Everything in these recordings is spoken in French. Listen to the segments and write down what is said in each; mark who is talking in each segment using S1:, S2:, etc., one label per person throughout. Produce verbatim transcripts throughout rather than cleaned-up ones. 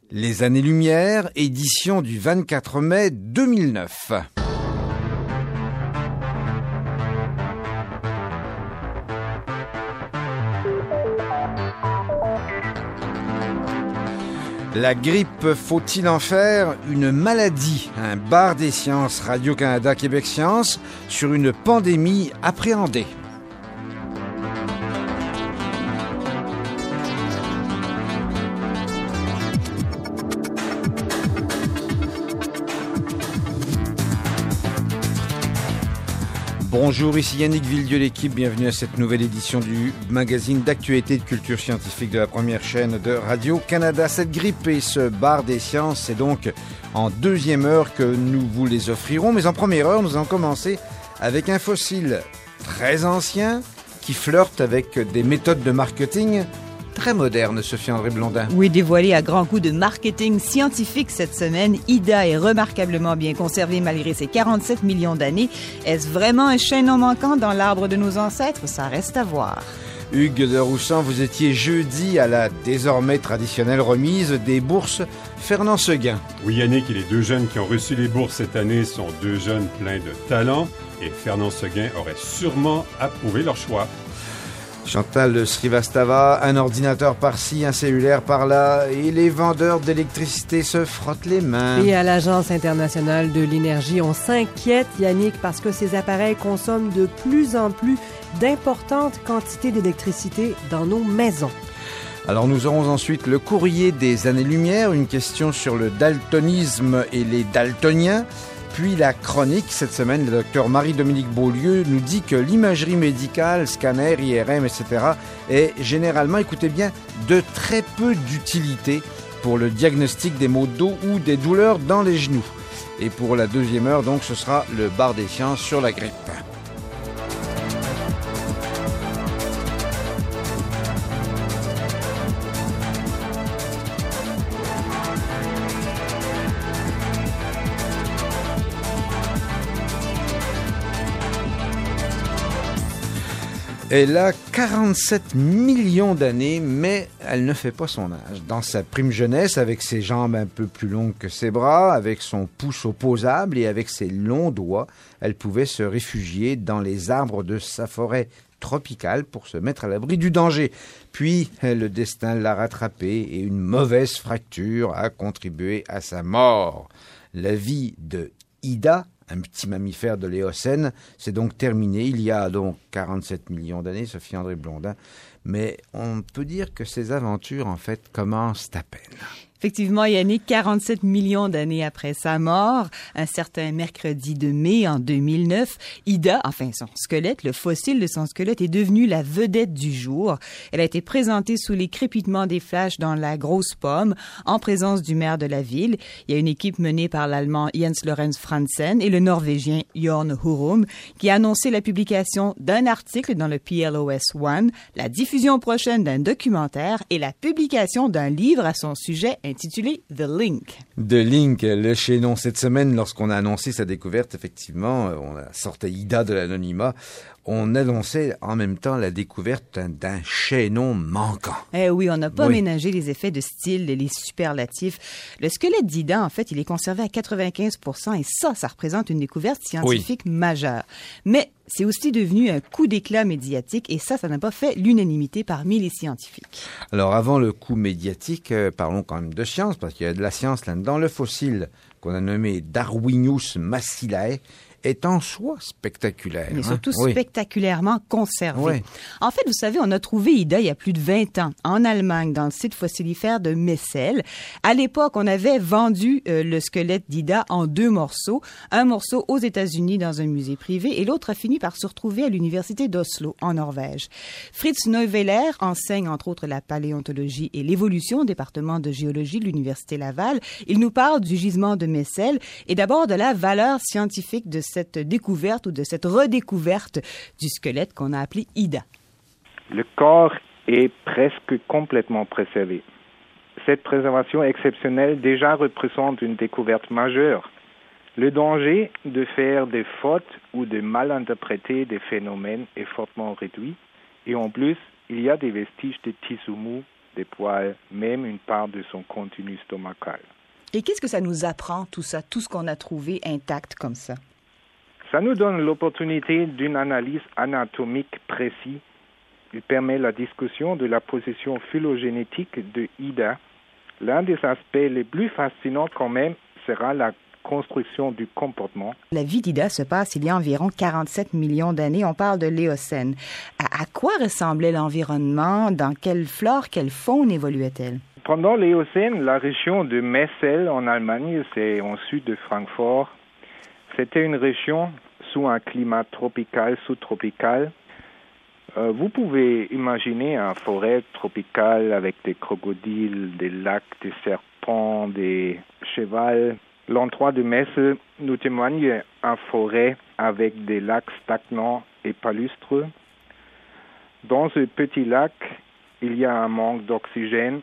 S1: Les Années-Lumière, édition du vingt-quatre mai deux mille neuf. La grippe, faut-il en faire une maladie? Un bar des sciences, Radio-Canada Québec Science, sur une pandémie appréhendée. Bonjour, ici Yannick Villedieu, l'équipe. Bienvenue à cette nouvelle édition du magazine d'actualité et de culture scientifique de la première chaîne de Radio-Canada. Cette grippe et ce bar des sciences, c'est donc en deuxième heure que nous vous les offrirons. Mais en première heure, nous allons commencer avec un fossile très ancien qui flirte avec des méthodes de marketing très moderne, Sophie-André Blondin.
S2: Oui, dévoilé à grands coups de marketing scientifique cette semaine, Ida est remarquablement bien conservée malgré ses quarante-sept millions d'années. Est-ce vraiment un chaînon manquant dans l'arbre de nos ancêtres? Ça reste à voir.
S1: Hugues de Roussan, vous étiez jeudi à la désormais traditionnelle remise des bourses Fernand Seguin.
S3: Oui, Yannick, et les deux jeunes qui ont reçu les bourses cette année sont deux jeunes pleins de talent et Fernand Seguin aurait sûrement approuvé leur choix.
S1: Chantal Srivastava, un ordinateur par-ci, un cellulaire par-là, et les vendeurs d'électricité se frottent les mains.
S4: Et à l'Agence internationale de l'énergie, on s'inquiète, Yannick, parce que ces appareils consomment de plus en plus d'importantes quantités d'électricité dans nos maisons.
S1: Alors nous aurons ensuite le courrier des Années-Lumière, une question sur le daltonisme et les daltoniens. Puis la chronique, cette semaine, le docteur Marie-Dominique Beaulieu nous dit que l'imagerie médicale, scanner, I R M, et cetera, est généralement, écoutez bien, de très peu d'utilité pour le diagnostic des maux de dos ou des douleurs dans les genoux. Et pour la deuxième heure, donc, ce sera le bar des sciences sur la grippe. Elle a quarante-sept millions d'années, mais elle ne fait pas son âge. Dans sa prime jeunesse, avec ses jambes un peu plus longues que ses bras, avec son pouce opposable et avec ses longs doigts, elle pouvait se réfugier dans les arbres de sa forêt tropicale pour se mettre à l'abri du danger. Puis, le destin l'a rattrapée et une mauvaise fracture a contribué à sa mort. La vie de Ida, un petit mammifère de l'Éocène, c'est donc terminé. Il y a donc quarante-sept millions d'années, Sophie-André Blondin. Mais on peut dire que ces aventures, en fait, commencent à peine.
S2: Effectivement, Yannick, quarante-sept millions d'années après sa mort, un certain mercredi de mai en deux mille neuf, Ida, enfin son squelette, le fossile de son squelette est devenu la vedette du jour. Elle a été présentée sous les crépitements des flashs dans la Grosse Pomme, en présence du maire de la ville. Il y a une équipe menée par l'Allemand Jens Lorenz Franzen et le Norvégien Jørn Hurum qui a annoncé la publication d'un article dans le P L O S un, la diffusion prochaine d'un documentaire et la publication d'un livre à son sujet intitulé The Link.
S1: The Link, le chaînon. Cette semaine, lorsqu'on a annoncé sa découverte, effectivement, on a sorti Ida de l'anonymat, on annonçait en même temps la découverte d'un chaînon manquant.
S2: Eh oui, on n'a pas
S1: oui.
S2: ménagé les effets de style, les superlatifs. Le squelette d'Ida, en fait, il est conservé à quatre-vingt-quinze pour cent et ça, ça représente une découverte scientifique oui. majeure. Mais c'est aussi devenu un coup d'éclat médiatique et ça, ça n'a pas fait l'unanimité parmi les scientifiques.
S1: Alors, avant le coup médiatique, euh, parlons quand même de science, parce qu'il y a de la science là-dedans. Le fossile qu'on a nommé Darwinius massilae est en soi spectaculaire.
S2: Mais
S1: hein?
S2: surtout
S1: oui.
S2: spectaculairement conservé.
S1: Oui.
S2: En fait, vous savez, on a trouvé Ida il y a plus de vingt ans en Allemagne, dans le site fossilifère de Messel. À l'époque, on avait vendu euh, le squelette d'Ida en deux morceaux. Un morceau aux États-Unis dans un musée privé et l'autre a fini par se retrouver à l'université d'Oslo, en Norvège. Fritz Neuweiler enseigne entre autres la paléontologie et l'évolution au département de géologie de l'université Laval. Il nous parle du gisement de Messel et d'abord de la valeur scientifique de cette découverte ou de cette redécouverte du squelette qu'on a appelé Ida.
S5: Le corps est presque complètement préservé. Cette préservation exceptionnelle déjà représente une découverte majeure. Le danger de faire des fautes ou de mal interpréter des phénomènes est fortement réduit et en plus, il y a des vestiges de tissu mou des poils, même une part de son contenu stomacal.
S2: Et qu'est-ce que ça nous apprend, tout ça, tout ce qu'on a trouvé intact comme ça?
S5: Ça nous donne l'opportunité d'une analyse anatomique précise. Il permet la discussion de la position phylogénétique de Ida. L'un des aspects les plus fascinants quand même sera la construction du comportement.
S2: La vie d'Ida se passe il y a environ quarante-sept millions d'années. On parle de l'Éocène. À, à quoi ressemblait l'environnement? Dans quelle flore, quelle faune évoluait-elle?
S5: Pendant l'Éocène, la région de Messel en Allemagne, c'est au sud de Francfort, c'était une région sous un climat tropical, sous-tropical. Euh, vous pouvez imaginer une forêt tropicale avec des crocodiles, des lacs, des serpents, des chevals. L'endroit de Messel nous témoigne d'une forêt avec des lacs stagnants et palustres. Dans ce petit lac, il y a un manque d'oxygène.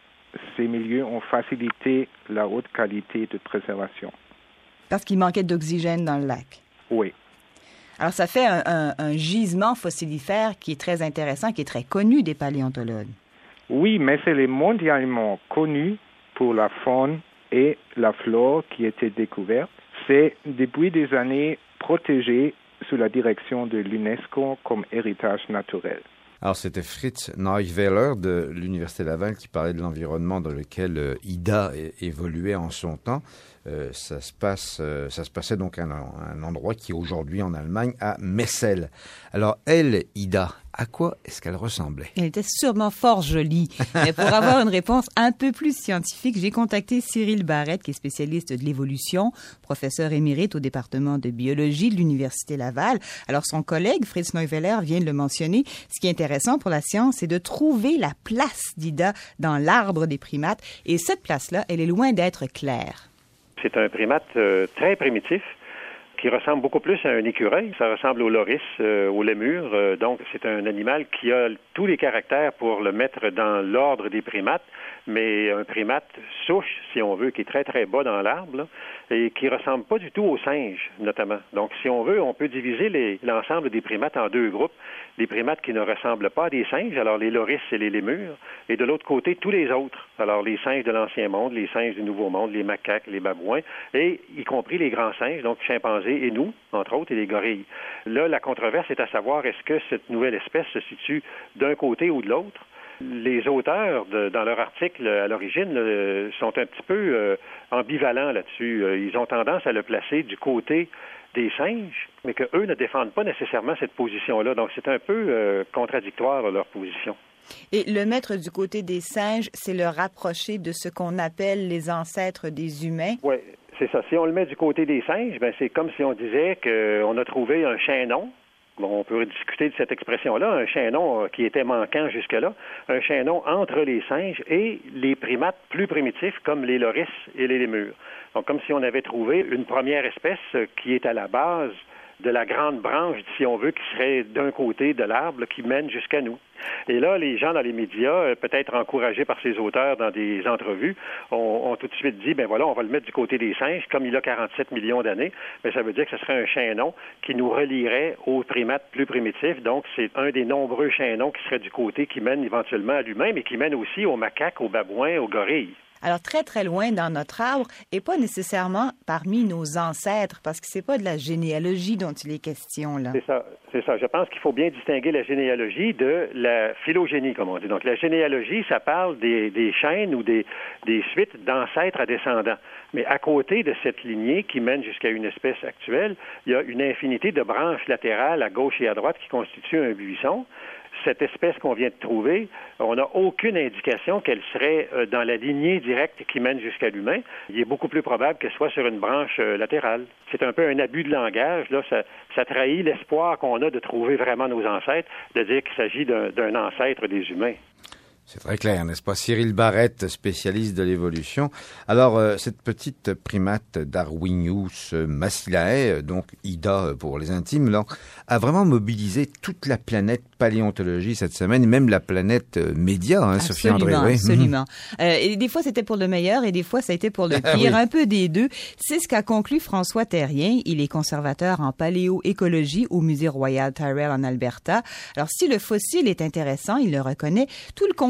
S5: Ces milieux ont facilité la haute qualité de préservation.
S2: Parce qu'il manquait d'oxygène dans le lac.
S5: Oui.
S2: Alors, ça fait un, un, un gisement fossilifère qui est très intéressant, qui est très connu des paléontologues.
S5: Oui, mais c'est mondialement connu pour la faune et la flore qui étaient découvertes. C'est depuis des années protégé sous la direction de l'UNESCO comme héritage naturel.
S1: Alors, c'était Fritz Neuweiler de l'Université Laval qui parlait de l'environnement dans lequel euh, Ida é- évoluait en son temps. Euh, ça se passe, euh, ça se passait donc à un, un endroit qui est aujourd'hui en Allemagne, à Messel. Alors, elle, Ida, à quoi est-ce qu'elle ressemblait?
S2: Elle était sûrement fort jolie. Mais pour avoir une réponse un peu plus scientifique, j'ai contacté Cyril Barrette, qui est spécialiste de l'évolution, professeur émérite au département de biologie de l'Université Laval. Alors, son collègue, Fritz Neuweiler, vient de le mentionner. Ce qui est intéressant pour la science, c'est de trouver la place d'Ida dans l'arbre des primates. Et cette place-là, elle est loin d'être claire.
S6: C'est un primate euh, très primitif qui ressemble beaucoup plus à un écureuil. Ça ressemble au loris, euh, au lémur. Euh, donc, c'est un animal qui a tous les caractères pour le mettre dans l'ordre des primates, mais un primate souche, si on veut, qui est très, très bas dans l'arbre, là, et qui ressemble pas du tout aux singes, notamment. Donc, si on veut, on peut diviser les, l'ensemble des primates en deux groupes. Les primates qui ne ressemblent pas à des singes, alors les loris et les lémurs, et de l'autre côté, tous les autres. Alors, les singes de l'Ancien Monde, les singes du Nouveau Monde, les macaques, les babouins, et y compris les grands singes, donc chimpanzés et nous, entre autres, et les gorilles. Là, la controverse est à savoir, est-ce que cette nouvelle espèce se situe d'un côté ou de l'autre? Les auteurs, de, dans leur article à l'origine, le, sont un petit peu euh, ambivalents là-dessus. Ils ont tendance à le placer du côté des singes, mais qu'eux ne défendent pas nécessairement cette position-là. Donc, c'est un peu euh, contradictoire, leur position.
S2: Et le mettre du côté des singes, c'est le rapprocher de ce qu'on appelle les ancêtres des humains.
S6: Oui, c'est ça. Si on le met du côté des singes, ben c'est comme si on disait qu'on a trouvé un chaînon. Bon, on peut discuter de cette expression-là, un chaînon qui était manquant jusque-là, un chaînon entre les singes et les primates plus primitifs comme les loris et les lémurs. Donc, comme si on avait trouvé une première espèce qui est à la base de la grande branche, si on veut, qui serait d'un côté de l'arbre, qui mène jusqu'à nous. Et là, les gens dans les médias, peut-être encouragés par ces auteurs dans des entrevues, ont, ont tout de suite dit, ben voilà, on va le mettre du côté des singes, comme il a quarante-sept millions d'années, mais ça veut dire que ce serait un chaînon qui nous relierait aux primates plus primitifs. Donc, c'est un des nombreux chaînons qui serait du côté qui mène éventuellement à l'humain, mais qui mène aussi aux macaques, aux babouins, aux gorilles.
S2: Alors, très, très loin dans notre arbre, et pas nécessairement parmi nos ancêtres, parce que c'est pas de la généalogie dont il est question, là.
S6: C'est ça, c'est ça. Je pense qu'il faut bien distinguer la généalogie de la phylogénie, comme on dit. Donc, la généalogie, ça parle des, des chaînes ou des, des suites d'ancêtres à descendants. Mais à côté de cette lignée qui mène jusqu'à une espèce actuelle, il y a une infinité de branches latérales à gauche et à droite qui constituent un buisson. Cette espèce qu'on vient de trouver, on n'a aucune indication qu'elle serait dans la lignée directe qui mène jusqu'à l'humain. Il est beaucoup plus probable qu'elle soit sur une branche latérale. C'est un peu un abus de langage. Là, ça, ça trahit l'espoir qu'on a de trouver vraiment nos ancêtres, de dire qu'il s'agit d'un, d'un ancêtre des humains.
S1: C'est très clair, n'est-ce pas? Cyril Barrette, spécialiste de l'évolution. Alors, euh, cette petite primate Darwinius massilae, donc Ida pour les intimes, là, a vraiment mobilisé toute la planète paléontologie cette semaine, même la planète média, hein, Sophie André.
S2: Absolument,
S1: oui.
S2: absolument. Euh, et des fois, c'était pour le meilleur et des fois, ça a été pour le pire, oui. Un peu des deux. C'est ce qu'a conclu François Terrien. Il est conservateur en paléoécologie au Musée Royal Tyrrell en Alberta. Alors, si le fossile est intéressant, il le reconnaît, tout le contenu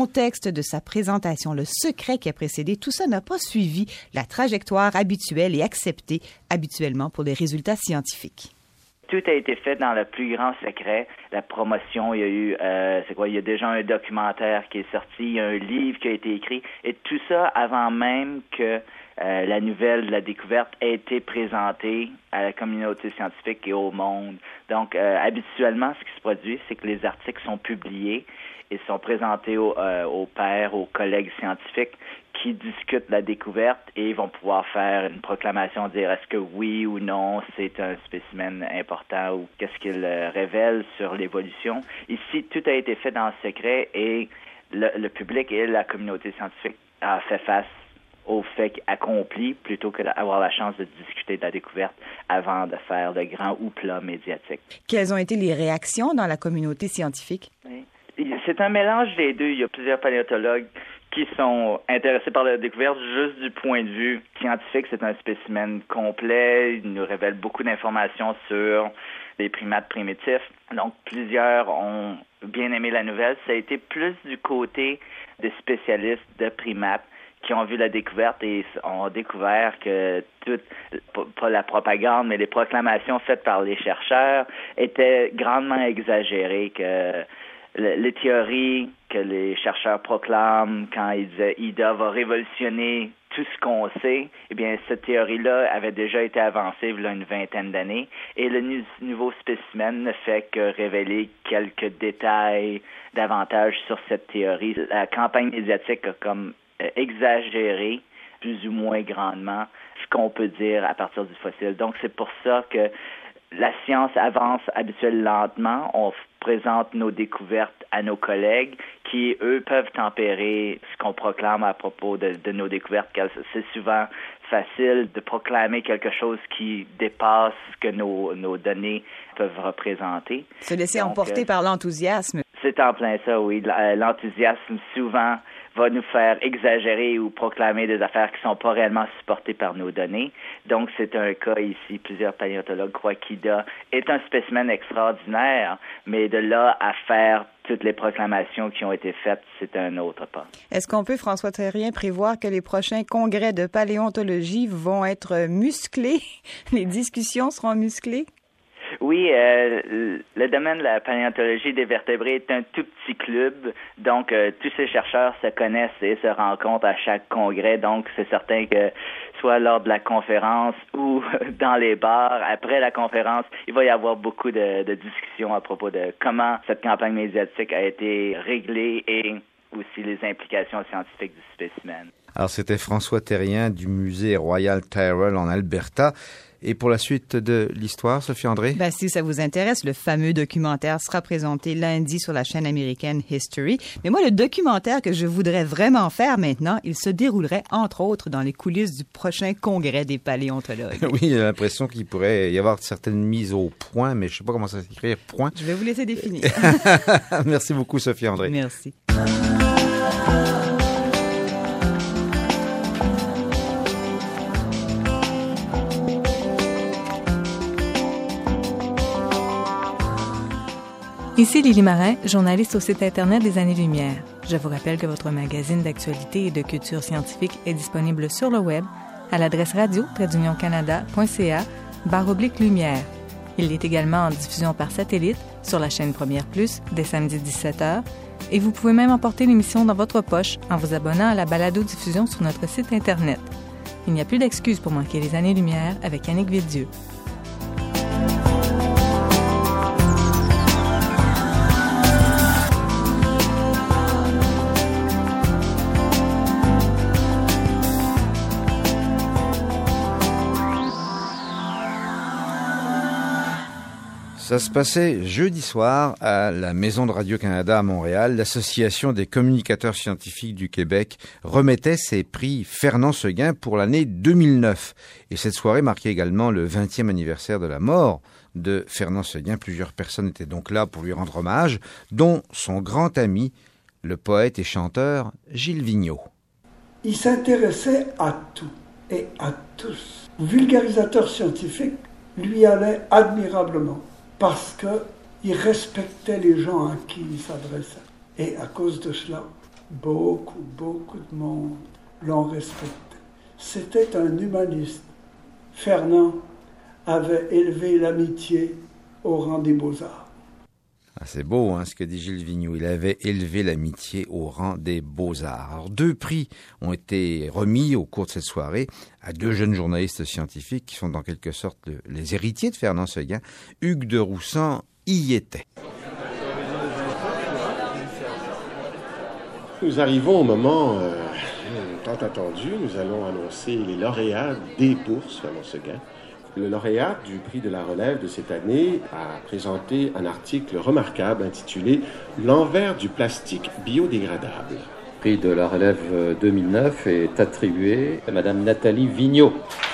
S2: contexte de sa présentation, le secret qui a précédé, tout ça n'a pas suivi la trajectoire habituelle et acceptée habituellement pour les résultats scientifiques.
S7: Tout a été fait dans le plus grand secret. La promotion, il y a eu, euh, c'est quoi, il y a déjà un documentaire qui est sorti, il y a un livre qui a été écrit, et tout ça avant même que euh, la nouvelle de la découverte ait été présentée à la communauté scientifique et au monde. Donc, euh, habituellement, ce qui se produit, c'est que les articles sont publiés et sont présentés aux, euh, aux pairs, aux collègues scientifiques qui discutent la découverte et vont pouvoir faire une proclamation, dire est-ce que oui ou non c'est un spécimen important ou qu'est-ce qu'il euh, révèle sur l'évolution. Ici, tout a été fait dans le secret et le, le public et la communauté scientifique a fait face au fait accompli plutôt que d'avoir la chance de discuter de la découverte avant de faire le grand houpla médiatique.
S2: Quelles ont été les réactions dans la communauté scientifique?
S7: Oui. C'est un mélange des deux. Il y a plusieurs paléontologues qui sont intéressés par la découverte juste du point de vue scientifique. C'est un spécimen complet. Il nous révèle beaucoup d'informations sur les primates primitifs. Donc, plusieurs ont bien aimé la nouvelle. Ça a été plus du côté des spécialistes de primates qui ont vu la découverte et ont découvert que toute, pas la propagande, mais les proclamations faites par les chercheurs étaient grandement exagérées, que les théories que les chercheurs proclament quand ils disaient I D A va révolutionner tout ce qu'on sait, eh bien, cette théorie-là avait déjà été avancée il y a une vingtaine d'années et le nu- nouveau spécimen ne fait que révéler quelques détails davantage sur cette théorie. La campagne médiatique a comme euh, exagéré plus ou moins grandement ce qu'on peut dire à partir du fossile. Donc, c'est pour ça que la science avance habituellement lentement. On présente nos découvertes à nos collègues qui, eux, peuvent tempérer ce qu'on proclame à propos de, de nos découvertes. C'est souvent facile de proclamer quelque chose qui dépasse ce que nos, nos données peuvent représenter.
S2: Se laisser
S7: Donc,
S2: emporter
S7: euh,
S2: par l'enthousiasme.
S7: C'est en plein ça, oui. L'enthousiasme, souvent, va nous faire exagérer ou proclamer des affaires qui ne sont pas réellement supportées par nos données. Donc, c'est un cas ici. Plusieurs paléontologues croient qu'I D A est un spécimen extraordinaire, mais de là à faire toutes les proclamations qui ont été faites, c'est un autre pas.
S2: Est-ce qu'on peut, François Thérien, prévoir que les prochains congrès de paléontologie vont être musclés? Les discussions seront musclées?
S7: Oui, euh, le domaine de la paléontologie des vertébrés est un tout petit club, donc euh, tous ces chercheurs se connaissent et se rencontrent à chaque congrès, donc c'est certain que soit lors de la conférence ou dans les bars, après la conférence, il va y avoir beaucoup de, de discussions à propos de comment cette campagne médiatique a été réglée et aussi les implications scientifiques du spécimen.
S1: Alors, c'était François Thérien du musée Royal Tyrrell en Alberta. Et pour la suite de l'histoire, Sophie André?
S2: Ben, si ça vous intéresse, le fameux documentaire sera présenté lundi sur la chaîne américaine History. Mais moi, le documentaire que je voudrais vraiment faire maintenant, il se déroulerait, entre autres, dans les coulisses du prochain congrès des paléontologues.
S1: Oui, j'ai l'impression qu'il pourrait y avoir certaines mises au point, mais je ne sais pas comment ça s'écrit, point.
S2: Je vais vous laisser définir.
S1: Merci beaucoup, Sophie André.
S2: Merci.
S8: Ici Lily Marin, journaliste au site Internet des Années-Lumière. Je vous rappelle que votre magazine d'actualité et de culture scientifique est disponible sur le web à l'adresse radio trait d'union canada point c a barre oblique lumière. Il est également en diffusion par satellite sur la chaîne Première Plus dès samedi dix-sept heures et vous pouvez même emporter l'émission dans votre poche en vous abonnant à la balado-diffusion sur notre site Internet. Il n'y a plus d'excuses pour manquer les Années-Lumière avec Annick Villedieu.
S1: Ça se passait jeudi soir à la Maison de Radio-Canada à Montréal. L'Association des communicateurs scientifiques du Québec remettait ses prix Fernand Seguin pour l'année deux mille neuf. Et cette soirée marquait également le vingtième anniversaire de la mort de Fernand Seguin. Plusieurs personnes étaient donc là pour lui rendre hommage, dont son grand ami, le poète et chanteur Gilles Vigneault.
S9: Il s'intéressait à tout et à tous. Vulgarisateur scientifique lui allait admirablement, parce qu'il respectait les gens à qui il s'adressait. Et à cause de cela, Beaucoup, beaucoup de monde l'ont respecté. C'était un humaniste. Fernand avait élevé l'amitié au rang des beaux-arts.
S1: Ah, c'est beau, hein, ce que dit Gilles Vigneault. Il avait élevé l'amitié au rang des beaux-arts. Alors, deux prix ont été remis au cours de cette soirée à deux jeunes journalistes scientifiques qui sont en quelque sorte le, les héritiers de Fernand Séguin. Hugues de Roussan y était.
S10: Nous arrivons au moment euh, tant attendu. Nous allons annoncer les lauréats des bourses Fernand Séguin. Le lauréat du prix de la relève de cette année a présenté un article remarquable intitulé « L'envers du plastique biodégradable ».
S11: Le prix de la relève deux mille neuf est attribué à Madame Nathalie Vigneault.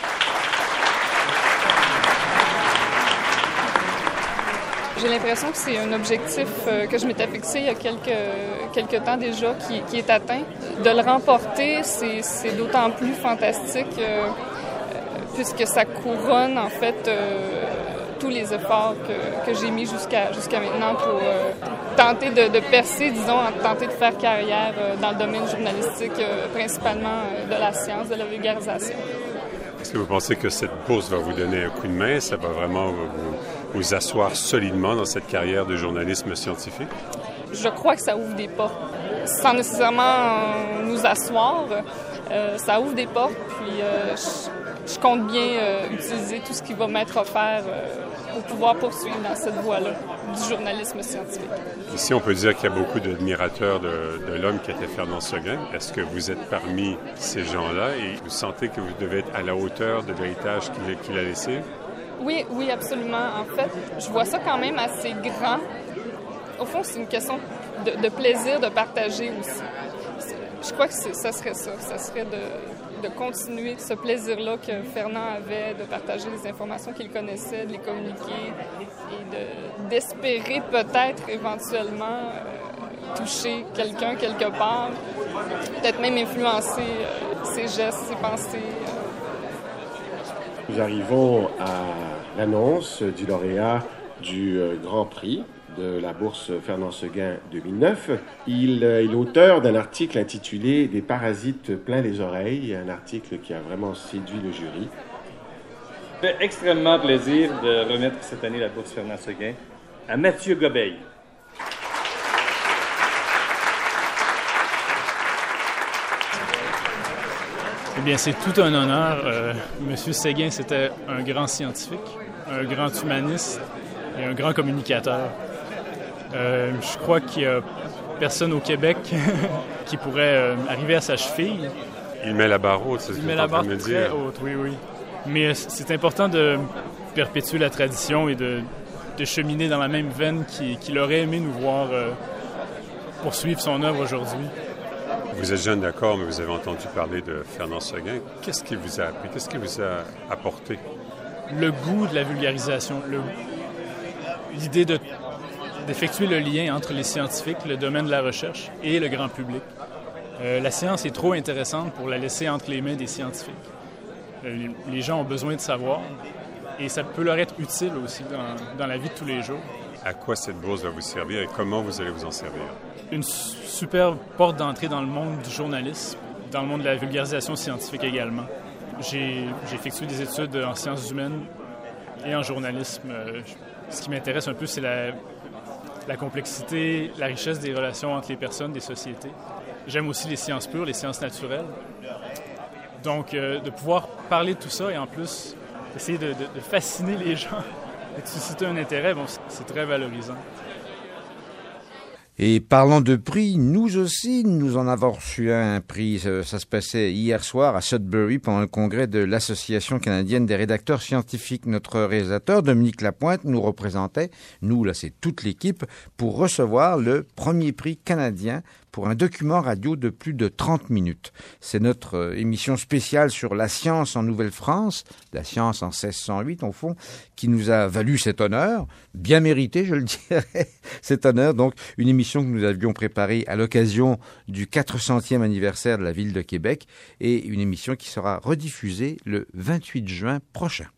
S12: J'ai l'impression que c'est un objectif que je m'étais fixé il y a quelques, quelques temps déjà qui, qui est atteint. De le remporter, c'est, c'est d'autant plus fantastique euh, puisque ça couronne en fait euh, tous les efforts que, que j'ai mis jusqu'à, jusqu'à maintenant pour euh, tenter de, de percer, disons, tenter de faire carrière euh, dans le domaine journalistique, euh, principalement euh, de la science, de la vulgarisation.
S3: Est-ce que vous pensez que cette bourse va vous donner un coup de main? Ça va vraiment vous, vous asseoir solidement dans cette carrière de journalisme scientifique?
S12: Je crois que ça ouvre des portes. Sans nécessairement nous asseoir, euh, ça ouvre des portes, puis euh, je, je compte bien euh, utiliser tout ce qui va m'être offert euh, pour pouvoir poursuivre dans cette voie-là du journalisme scientifique.
S3: Ici, on peut dire qu'il y a beaucoup d'admirateurs de, de l'homme qui était Fernand Séguin. Est-ce que vous êtes parmi ces gens-là et vous sentez que vous devez être à la hauteur de l'héritage qu'il, qu'il a laissé?
S12: Oui, oui, absolument. En fait, je vois ça quand même assez grand. Au fond, c'est une question de, de plaisir de partager aussi. Je crois que c'est, ça serait ça. Ça serait de, de continuer ce plaisir-là que Fernand avait de partager les informations qu'il connaissait, de les communiquer et de, d'espérer peut-être éventuellement euh, toucher quelqu'un quelque part, peut-être même influencer euh, ses gestes, ses pensées.
S10: Nous arrivons à l'annonce du lauréat du euh, Grand Prix de la bourse Fernand Séguin deux mille neuf. Il est l'auteur d'un article intitulé « Des parasites plein les oreilles », un article qui a vraiment séduit le jury.
S13: Ça fait extrêmement plaisir de remettre cette année la bourse Fernand Séguin à Mathieu Gobeil.
S14: Eh bien, c'est tout un honneur. Euh, Monsieur Séguin, c'était un grand scientifique, un grand humaniste et un grand communicateur. Euh, je crois qu'il n'y a personne au Québec qui pourrait euh, arriver à sa cheville.
S3: Il met la barre haute, c'est ce que tu es en train de me dire. Il met la barre
S14: très haute, oui, oui. Mais c'est important de perpétuer la tradition et de, de cheminer dans la même veine qu'il, qu'il aurait aimé nous voir euh, poursuivre son œuvre aujourd'hui.
S3: Vous êtes jeune, d'accord, mais vous avez entendu parler de Fernand Séguin. Qu'est-ce qu'il vous a appris? Qu'est-ce qu'il vous a apporté?
S14: Le goût de la vulgarisation, le, l'idée de d'effectuer le lien entre les scientifiques, le domaine de la recherche et le grand public. Euh, la science est trop intéressante pour la laisser entre les mains des scientifiques. Euh, les gens ont besoin de savoir et ça peut leur être utile aussi dans, dans la vie de tous les jours.
S3: À quoi cette bourse va vous servir et comment vous allez vous en servir?
S14: Une superbe porte d'entrée dans le monde du journalisme, dans le monde de la vulgarisation scientifique également. J'ai, j'ai effectué des études en sciences humaines et en journalisme. Euh, ce qui m'intéresse un peu, c'est la la complexité, la richesse des relations entre les personnes, des sociétés. J'aime aussi les sciences pures, les sciences naturelles. Donc, euh, de pouvoir parler de tout ça et en plus, essayer de, de, de fasciner les gens et de susciter un intérêt, bon, c'est très valorisant.
S1: Et parlant de prix, nous aussi, nous en avons reçu un prix. Ça, ça se passait hier soir à Sudbury pendant le congrès de l'Association canadienne des rédacteurs scientifiques. Notre réalisateur, Dominique Lapointe, nous représentait, nous, là, c'est toute l'équipe, pour recevoir le premier prix canadien pour un document radio de plus de trente minutes. C'est notre euh, émission spéciale sur la science en Nouvelle-France, la science en seize cent huit, au fond, qui nous a valu cet honneur, bien mérité, je le dirais, cet honneur. Donc, une émission que nous avions préparée à l'occasion du quatre centième anniversaire de la Ville de Québec et une émission qui sera rediffusée le vingt-huit juin prochain.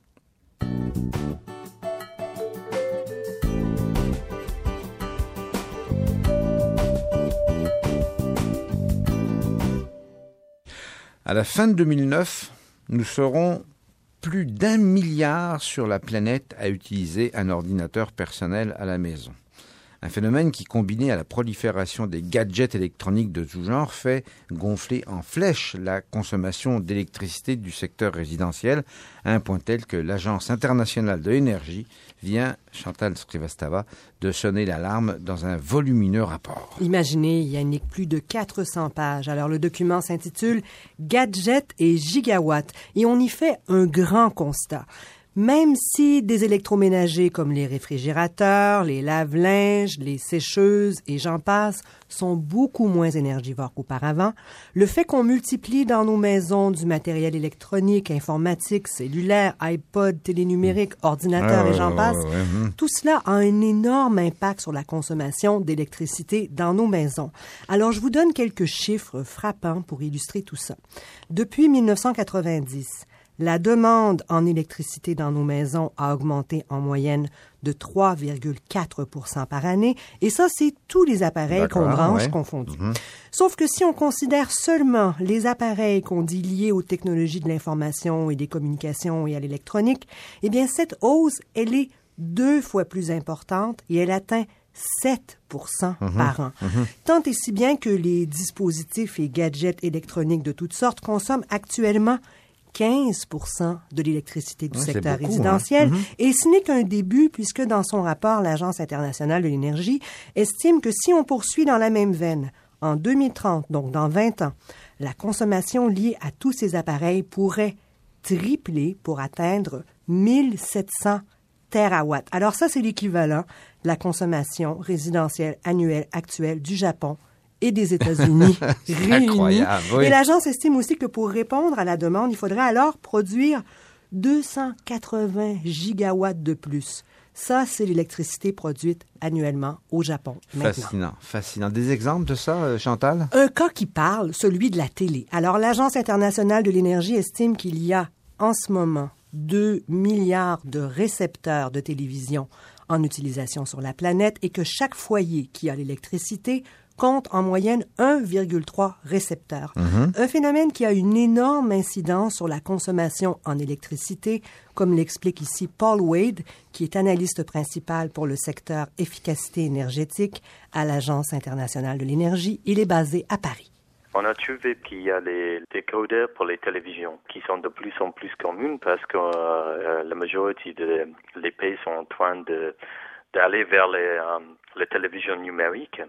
S1: À la fin de deux mille neuf, nous serons plus d'un milliard sur la planète à utiliser un ordinateur personnel à la maison. Un phénomène qui, combiné à la prolifération des gadgets électroniques de tout genre, fait gonfler en flèche la consommation d'électricité du secteur résidentiel, à un point tel que l'Agence internationale de l'énergie vient, Chantal Srivastava, de sonner l'alarme dans un volumineux rapport.
S4: Imaginez, Yannick, plus de quatre cents pages. Alors, le document s'intitule « Gadgets et gigawatts » et on y fait un grand constat. Même si des électroménagers comme les réfrigérateurs, les lave-linges, les sécheuses et j'en passe sont beaucoup moins énergivores qu'auparavant, le fait qu'on multiplie dans nos maisons du matériel électronique, informatique, cellulaire, iPod, télénumérique, ordinateur
S1: ah,
S4: et j'en passe,
S1: ouais, ouais.
S4: tout cela a un énorme impact sur la consommation d'électricité dans nos maisons. Alors, je vous donne quelques chiffres frappants pour illustrer tout ça. Depuis mille neuf cent quatre-vingt-dix, la demande en électricité dans nos maisons a augmenté en moyenne de trois virgule quatre pour cent par année, et ça, c'est tous les appareils
S1: D'accord,
S4: qu'on branche
S1: ouais.
S4: confondus.
S1: Mm-hmm.
S4: Sauf que si on considère seulement les appareils qu'on dit liés aux technologies de l'information et des communications et à l'électronique, eh bien, cette hausse, elle est deux fois plus importante et elle atteint sept pour cent
S1: mm-hmm.
S4: par an.
S1: Mm-hmm.
S4: Tant et si bien que les dispositifs et gadgets électroniques de toutes sortes consomment actuellement quinze pour cent de l'électricité du
S1: ouais,
S4: secteur
S1: beaucoup,
S4: résidentiel.
S1: Hein? Mm-hmm.
S4: Et ce n'est qu'un début, puisque dans son rapport, l'Agence internationale de l'énergie estime que si on poursuit dans la même veine, en deux mille trente, donc dans vingt ans, la consommation liée à tous ces appareils pourrait tripler pour atteindre mille sept cents térawatts. Alors ça, c'est l'équivalent de la consommation résidentielle annuelle actuelle du Japon et des États-Unis réunis.
S1: Incroyable, oui.
S4: Et l'agence estime aussi que pour répondre à la demande, il faudrait alors produire deux cent quatre-vingts gigawatts de plus. Ça, c'est l'électricité produite annuellement au Japon maintenant.
S1: Fascinant, fascinant. Des exemples de ça, Chantal?
S4: Un cas qui parle, celui de la télé. Alors, l'Agence internationale de l'énergie estime qu'il y a en ce moment deux milliards de récepteurs de télévision en utilisation sur la planète et que chaque foyer qui a l'électricité compte en moyenne un virgule trois récepteurs.
S1: Mm-hmm.
S4: Un phénomène qui a une énorme incidence sur la consommation en électricité, comme l'explique ici Paul Wade, qui est analyste principal pour le secteur efficacité énergétique à l'Agence internationale de l'énergie. Il est basé à Paris.
S15: On a trouvé qu'il y a les décodeurs pour les télévisions qui sont de plus en plus communs parce que euh, la majorité des pays sont en train de, d'aller vers les, euh, les télévisions numériques.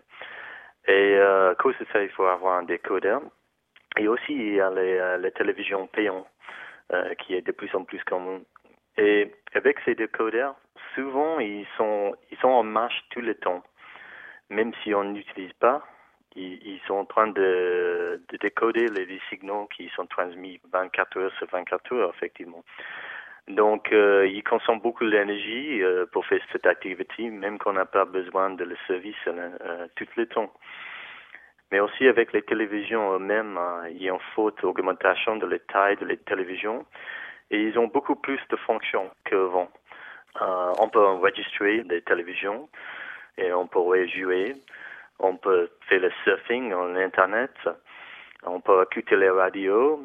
S15: Et euh, à cause de ça, il faut avoir un décodeur. Et aussi, il y a les, euh, les télévisions payantes euh, qui est de plus en plus commun. Et avec ces décodeurs, souvent, ils sont, ils sont en marche tout le temps. Même si on n'utilise pas, ils, ils sont en train de, de décoder les, les signaux qui sont transmis vingt-quatre heures sur vingt-quatre heures, effectivement. Donc, euh, ils consomment beaucoup d'énergie euh, pour faire cette activité, même qu'on n'a pas besoin de le service euh, tout le temps. Mais aussi avec les télévisions eux-mêmes, euh, il y a une forte augmentation de la taille de les télévisions et ils ont beaucoup plus de fonctions qu'avant. Euh, on peut enregistrer des télévisions et on peut jouer, on peut faire le surfing en Internet, on peut écouter les radios.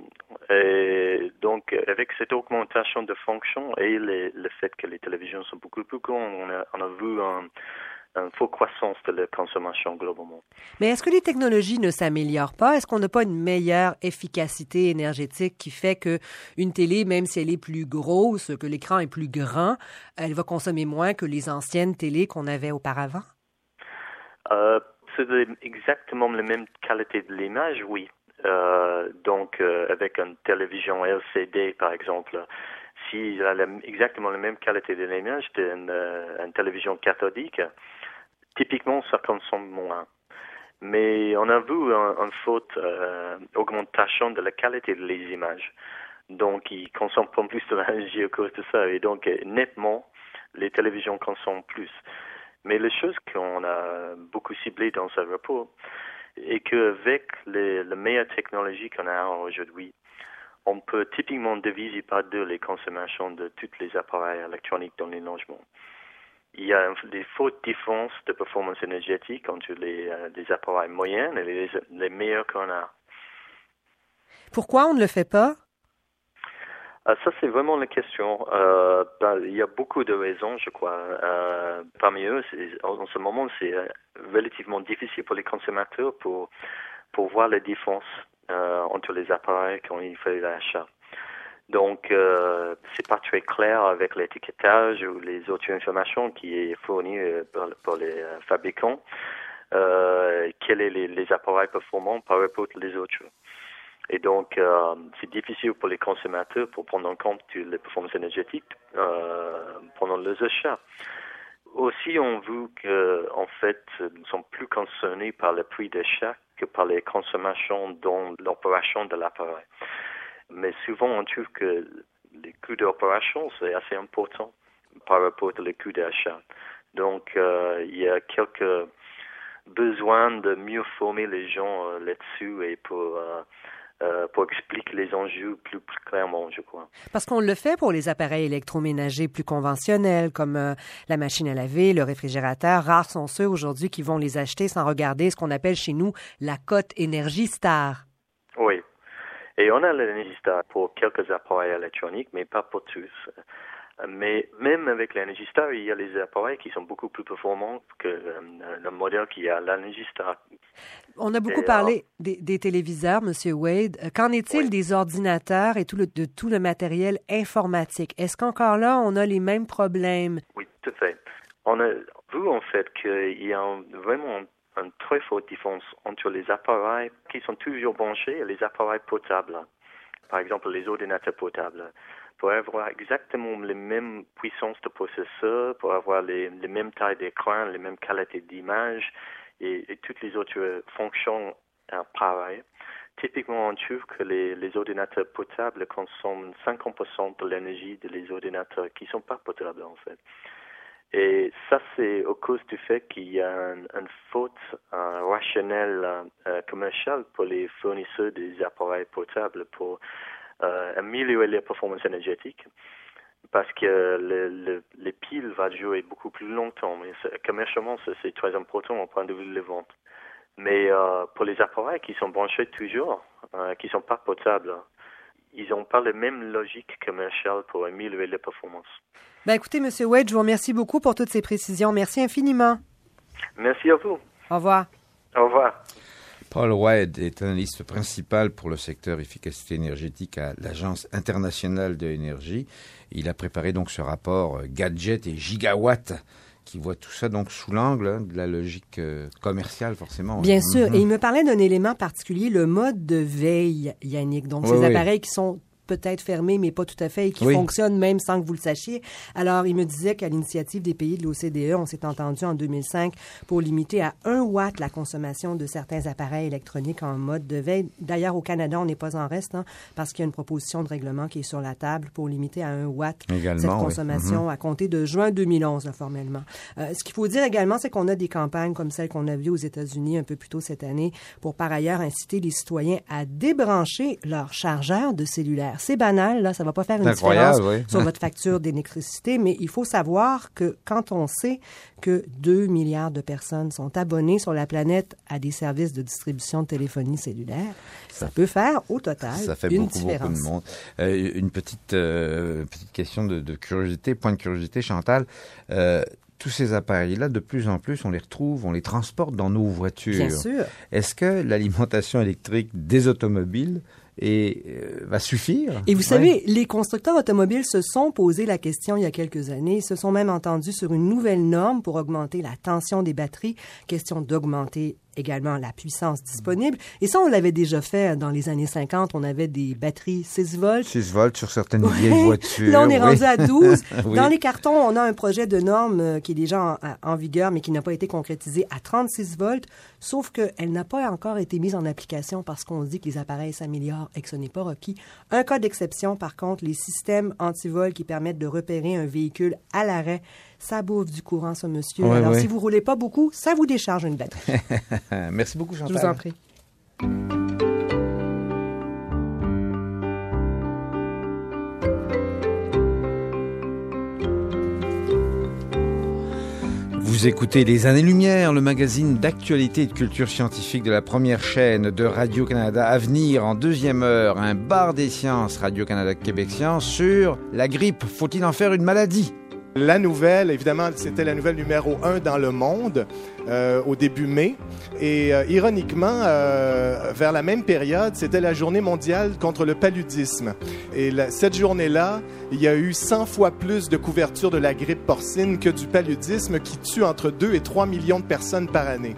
S15: Et donc, avec cette augmentation de fonctions et les, le fait que les télévisions sont beaucoup plus grandes, on a, on a vu un, une forte croissance de la consommation globalement.
S4: Mais est-ce que les technologies ne s'améliorent pas? Est-ce qu'on n'a pas une meilleure efficacité énergétique qui fait qu'une télé, même si elle est plus grosse, que l'écran est plus grand, elle va consommer moins que les anciennes télés qu'on avait auparavant?
S15: Euh, c'est exactement la même qualité de l'image, oui. Euh, donc, euh, avec une télévision L C D, par exemple, s'il a la, exactement la même qualité de l'image d'une euh, une télévision cathodique, typiquement, ça consomme moins. Mais on a vu une un forte euh, augmentation de la qualité des images. Donc, ils consomment pas plus de l'énergie à cause de ça. Et donc, nettement, les télévisions consomment plus. Mais les choses qu'on a beaucoup ciblées dans ce rapport, et qu'avec les, les meilleures technologies qu'on a aujourd'hui, on peut typiquement diviser par deux les consommations de tous les appareils électroniques dans les logements. Il y a des fortes différences de performance énergétique entre les, euh, les appareils moyens et les, les meilleurs qu'on a.
S4: Pourquoi on ne le fait pas?
S15: Euh, ça, c'est vraiment la question. Euh, ben, il y a beaucoup de raisons, je crois. Euh, parmi eux, c'est, en ce moment, c'est euh, relativement difficile pour les consommateurs pour, pour voir la différence euh, entre les appareils quand ils font l'achat. Donc, euh, c'est pas très clair avec l'étiquetage ou les autres informations qui est fournies euh, par, par les euh, fabricants. Euh, quels sont les, les appareils performants par rapport aux autres. Et donc, euh, c'est difficile pour les consommateurs pour prendre en compte les performances énergétiques euh, pendant les achats. Aussi, on voit que, en fait, nous sommes plus concernés par le prix d'achat que par les consommations dans l'opération de l'appareil. Mais souvent, on trouve que les coûts d'opération, c'est assez important par rapport aux coûts d'achat. Donc, euh, il y a quelques besoins de mieux former les gens euh, là-dessus et pour... Euh, Euh, pour expliquer les enjeux plus, plus clairement, je crois.
S4: Parce qu'on le fait pour les appareils électroménagers plus conventionnels, comme euh, la machine à laver, le réfrigérateur. Rares sont ceux aujourd'hui qui vont les acheter sans regarder ce qu'on appelle chez nous la cote Énergie Star.
S15: Oui. Et on a l'Énergie Star pour quelques appareils électroniques, mais pas pour tous. Mais même avec l'Énergie Star, il y a les appareils qui sont beaucoup plus performants que euh, le modèle qui a l'Énergie Star.
S4: On a beaucoup
S15: et,
S4: parlé
S15: euh,
S4: des, des téléviseurs, M. Wade. Qu'en est-il oui. des ordinateurs et tout le, de tout le matériel informatique? Est-ce qu'encore là, on a les mêmes problèmes?
S15: Oui, tout à fait. On a vu en fait qu'il y a un, vraiment une très forte différence entre les appareils qui sont toujours branchés et les appareils portables. Par exemple, les ordinateurs portables. Pour avoir exactement les mêmes puissances de processeur, pour avoir les, les mêmes tailles d'écran, les mêmes qualités d'image et, et toutes les autres fonctions euh, pareilles. Typiquement, on trouve que les, les ordinateurs portables consomment cinquante pour cent de l'énergie des ordinateurs qui ne sont pas portables, en fait. Et ça, c'est à cause du fait qu'il y a une un faute euh, rationnelle euh, commerciale pour les fournisseurs des appareils portables pour Euh, améliorer les performances énergétiques parce que le, le, les piles vont durer beaucoup plus longtemps. Mais commercialement, c'est, c'est très important au point de vue de la vente. Mais euh, pour les appareils qui sont branchés toujours, euh, qui ne sont pas portables, ils n'ont pas la même logique commerciale pour améliorer les performances.
S4: Ben écoutez, M. Wade, je vous remercie beaucoup pour toutes ces précisions. Merci infiniment.
S15: Merci à vous.
S4: Au revoir.
S15: Au revoir.
S1: Paul Wade est analyste principal pour le secteur efficacité énergétique à l'Agence internationale de l'énergie. Il a préparé donc ce rapport euh, gadget et gigawatts qui voit tout ça donc sous l'angle hein, de la logique euh, commerciale forcément.
S4: Bien
S1: hein.
S4: sûr.
S1: Mm-hmm.
S4: Et il me parlait d'un élément particulier, le mode de veille, Yannick. Donc,
S1: oui,
S4: ces
S1: oui.
S4: appareils qui sont peut-être fermés, mais pas tout à fait, et qui
S1: oui.
S4: fonctionnent même sans que vous le sachiez. Alors, il me disait qu'à l'initiative des pays de l'O C D E, on s'est entendu en deux mille cinq pour limiter à un watt la consommation de certains appareils électroniques en mode de veille. D'ailleurs, au Canada, on n'est pas en reste, hein, parce qu'il y a une proposition de règlement qui est sur la table pour limiter à un watt
S1: également,
S4: cette consommation
S1: oui. mm-hmm.
S4: à compter de juin deux mille onze, là, formellement. Euh, ce qu'il faut dire également, c'est qu'on a des campagnes comme celle qu'on a vue aux États-Unis un peu plus tôt cette année pour, par ailleurs, inciter les citoyens à débrancher leur chargeur de cellulaire. C'est banal, là. Ça va pas faire une différence
S1: oui.
S4: sur votre facture d'électricité, mais il faut savoir que quand on sait que deux milliards de personnes sont abonnées sur la planète à des services de distribution de téléphonie cellulaire, ça, ça peut faire au total
S1: ça fait
S4: une
S1: beaucoup,
S4: différence.
S1: beaucoup de monde. Euh, une petite, euh, petite question de, de curiosité, point de curiosité, Chantal. Euh, tous ces appareils-là, de plus en plus, on les retrouve, on les transporte dans nos voitures.
S4: Bien sûr.
S1: Est-ce que l'alimentation électrique des automobiles et euh, va suffire.
S4: Et vous
S1: ouais.
S4: savez, les constructeurs automobiles se sont posé la question il y a quelques années. Ils se sont même entendus sur une nouvelle norme pour augmenter la tension des batteries. Question d'augmenter également la puissance disponible. Et ça, on l'avait déjà fait dans les années cinquante. On avait des batteries six volts.
S1: six volts sur certaines vieilles
S4: ouais.
S1: voitures.
S4: Là, on est rendu
S1: oui.
S4: à douze.
S1: oui.
S4: Dans les cartons, on a un projet de norme euh, qui est déjà en, en vigueur, mais qui n'a pas été concrétisé à trente-six volts. Sauf qu'elle n'a pas encore été mise en application parce qu'on dit que les appareils s'améliorent et que ce n'est pas requis. Un cas d'exception, par contre, les systèmes anti-vol qui permettent de repérer un véhicule à l'arrêt. Ça bouffe du courant, ça, monsieur.
S1: Oui,
S4: Alors,
S1: oui.
S4: si vous roulez pas beaucoup, ça vous décharge une batterie.
S1: Merci beaucoup, Chantal.
S4: Je vous en prie.
S1: Vous Vous écoutez Les Années-Lumière, le magazine d'actualité et de culture scientifique de la première chaîne de Radio-Canada. À venir, en deuxième heure, un bar des sciences, Radio-Canada Québec Science, sur la grippe. Faut-il en faire une maladie?
S16: La nouvelle, évidemment, c'était la nouvelle numéro un dans le monde euh, au début mai. Et euh, ironiquement, euh, vers la même période, c'était la journée mondiale contre le paludisme. Et la, cette journée-là, il y a eu cent fois plus de couverture de la grippe porcine que du paludisme qui tue entre deux et trois millions de personnes par année.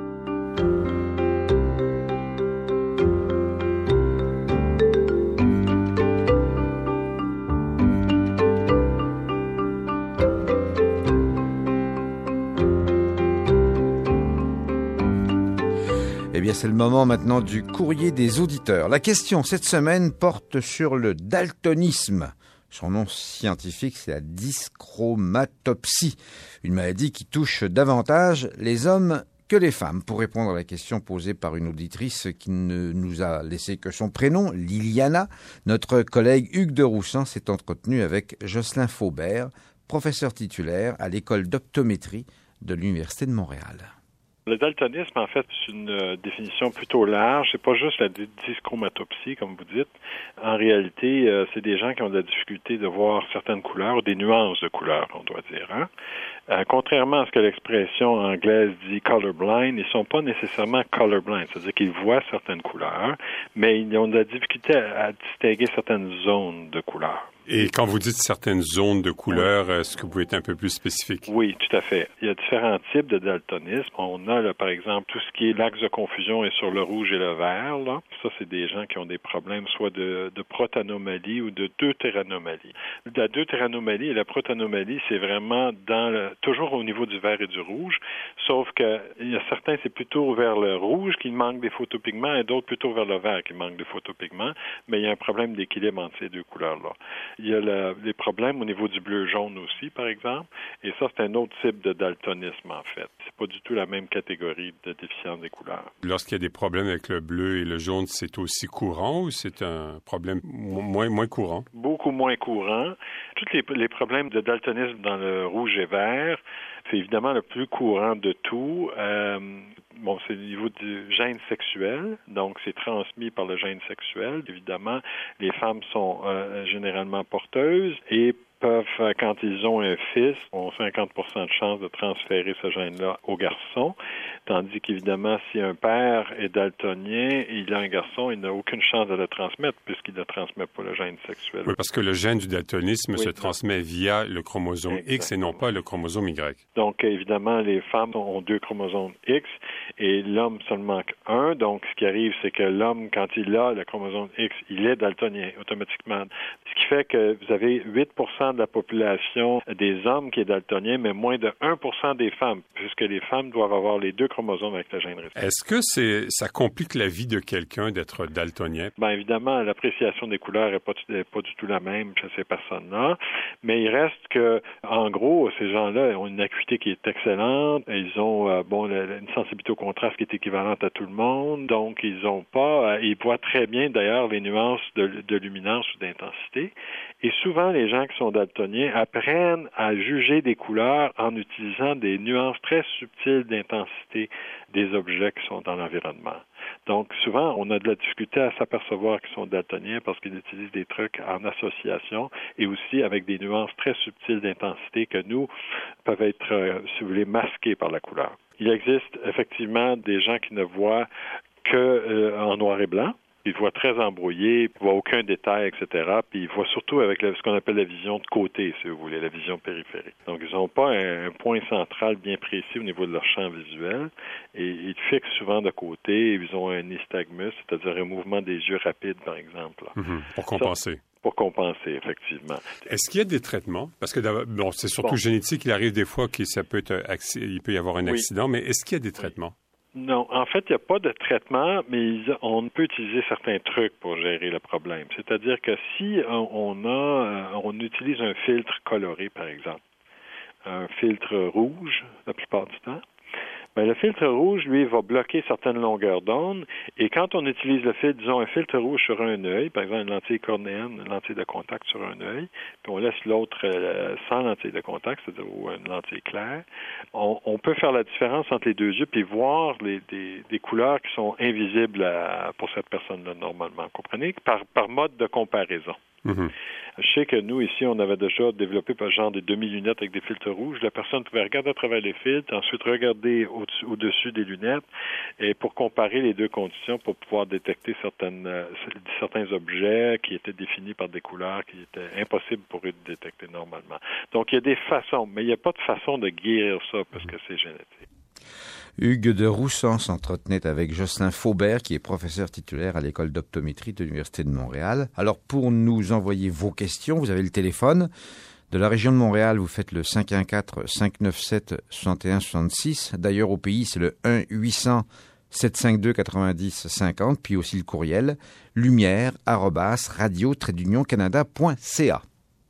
S1: Eh bien, c'est le moment maintenant du courrier des auditeurs. La question cette semaine porte sur le daltonisme. Son nom scientifique, c'est la dyschromatopsie, une maladie qui touche davantage les hommes que les femmes. Pour répondre à la question posée par une auditrice qui ne nous a laissé que son prénom, Liliana, notre collègue Hugues de Roussan s'est entretenu avec Jocelyn Faubert, professeur titulaire à l'école d'optométrie de l'Université de Montréal.
S17: Le daltonisme, en fait, c'est une euh, définition plutôt large. C'est pas juste la dyschromatopsie, comme vous dites. En réalité, euh, c'est des gens qui ont de la difficulté de voir certaines couleurs, ou des nuances de couleurs, on doit dire. Hein? Euh, contrairement à ce que l'expression anglaise dit colorblind, ils sont pas nécessairement colorblind, c'est-à-dire qu'ils voient certaines couleurs, mais ils ont de la difficulté à, à distinguer certaines zones de couleurs.
S3: Et quand vous dites certaines zones de couleurs, oui. Est-ce que vous pouvez être un peu plus spécifique?
S17: Oui, tout à fait. Il y a différents types de daltonisme. On a, là, par exemple, tout ce qui est l'axe de confusion est sur le rouge et le vert. Là. Ça, c'est des gens qui ont des problèmes soit de, de protanomalie ou de deutéranomalie. La deutéranomalie et la protanomalie, c'est vraiment dans le, toujours au niveau du vert et du rouge, sauf que il y a certains, c'est plutôt vers le rouge qui manque des photopigments et d'autres plutôt vers le vert qui manquent des photopigments, mais il y a un problème d'équilibre entre ces deux couleurs-là. Il y a le, les problèmes au niveau du bleu-jaune aussi, par exemple, et ça, c'est un autre type de daltonisme, en fait. C'est pas du tout la même catégorie de déficience des couleurs.
S3: Lorsqu'il y a des problèmes avec le bleu et le jaune, c'est aussi courant ou c'est un problème moins, moins courant?
S17: Beaucoup moins courant. Tous les, les problèmes de daltonisme dans le rouge et vert, c'est évidemment le plus courant de tout. Euh, bon, c'est au niveau du gène sexuel, donc c'est transmis par le gène sexuel. Évidemment, les femmes sont euh, généralement porteuses et peuvent, quand ils ont un fils, ont cinquante pour cent de chance de transférer ce gène-là au garçon, tandis qu'évidemment, si un père est daltonien et il a un garçon, il n'a aucune chance de le transmettre puisqu'il ne transmet pas le gène sexuel.
S3: Oui, parce que le gène du daltonisme
S17: oui,
S3: se transmet via le chromosome exactement. X et non pas le chromosome Y.
S17: Donc, évidemment, les femmes ont deux chromosomes X et l'homme seulement un. Donc, ce qui arrive, c'est que l'homme, quand il a le chromosome X, il est daltonien automatiquement. Ce qui fait que vous avez huit pour cent de la population des hommes qui est daltonien, mais moins de un pour cent des femmes, puisque les femmes doivent avoir les deux chromosomes avec le gène récessif.
S3: Est-ce que c'est, ça complique la vie de quelqu'un d'être daltonien?
S17: Bien, évidemment, l'appréciation des couleurs n'est pas, pas du tout la même chez ces personnes-là, mais il reste que, en gros, ces gens-là ont une acuité qui est excellente, ils ont euh, bon une sensibilité au contraste qui est équivalente à tout le monde, donc ils ont pas, euh, ils voient très bien d'ailleurs les nuances de, de luminance ou d'intensité, et souvent les gens qui sont daltoniens apprennent à juger des couleurs en utilisant des nuances très subtiles d'intensité des objets qui sont dans l'environnement. Donc, souvent, on a de la difficulté à s'apercevoir qu'ils sont daltoniens parce qu'ils utilisent des trucs en association et aussi avec des nuances très subtiles d'intensité que nous peuvent être, euh, si vous voulez, masquées par la couleur. Il existe effectivement des gens qui ne voient que euh, en noir et blanc. Ils voient très embrouillé, ils voient aucun détail, et cetera. Puis ils voient surtout avec la, ce qu'on appelle la vision de côté, si vous voulez, la vision périphérique. Donc, ils n'ont pas un, un point central bien précis au niveau de leur champ visuel. Et ils fixent souvent de côté. Ils ont un nystagmus, c'est-à-dire un mouvement des yeux rapide, par exemple.
S3: Mm-hmm. Pour compenser.
S17: Ça, pour compenser, effectivement.
S3: Est-ce qu'il y a des traitements? Parce que bon, c'est surtout bon. génétique. Il arrive des fois que ça peut être, il peut y avoir un accident, oui. mais est-ce qu'il y a des traitements?
S17: Non, en fait, il n'y a pas de traitement, mais on peut utiliser certains trucs pour gérer le problème. C'est-à-dire que si on a, on utilise un filtre coloré, par exemple, un filtre rouge la plupart du temps, Ben, le filtre rouge, lui, va bloquer certaines longueurs d'onde. Et quand on utilise le filtre, disons, un filtre rouge sur un œil, par exemple une lentille cornéenne, une lentille de contact sur un œil, puis on laisse l'autre euh, sans lentille de contact, c'est-à-dire ou une lentille claire, on, on peut faire la différence entre les deux yeux puis voir les, des, des couleurs qui sont invisibles à, pour cette personne-là normalement. Vous comprenez? Par, par mode de comparaison.
S3: Mm-hmm.
S17: Je sais que nous, ici, on avait déjà développé par genre des demi-lunettes avec des filtres rouges. La personne pouvait regarder à travers les filtres, ensuite regarder au-dessus, au-dessus des lunettes et pour comparer les deux conditions pour pouvoir détecter certaines, euh, certains objets qui étaient définis par des couleurs qui étaient impossibles pour eux de détecter normalement. Donc, il y a des façons, mais il n'y a pas de façon de guérir ça parce que c'est génétique.
S1: Hugues de Roussan s'entretenait avec Jocelyn Faubert, qui est professeur titulaire à l'école d'optométrie de l'Université de Montréal. Alors, pour nous envoyer vos questions, vous avez le téléphone. De la région de Montréal, vous faites le cinq un quatre, cinq neuf sept, soixante et un soixante-six. D'ailleurs, au pays, c'est le un huit cents, sept cinq deux, quatre-vingt-dix, cinquante. Puis aussi le courriel, lumière, arrobas, radio, trait d'union, canada point c a.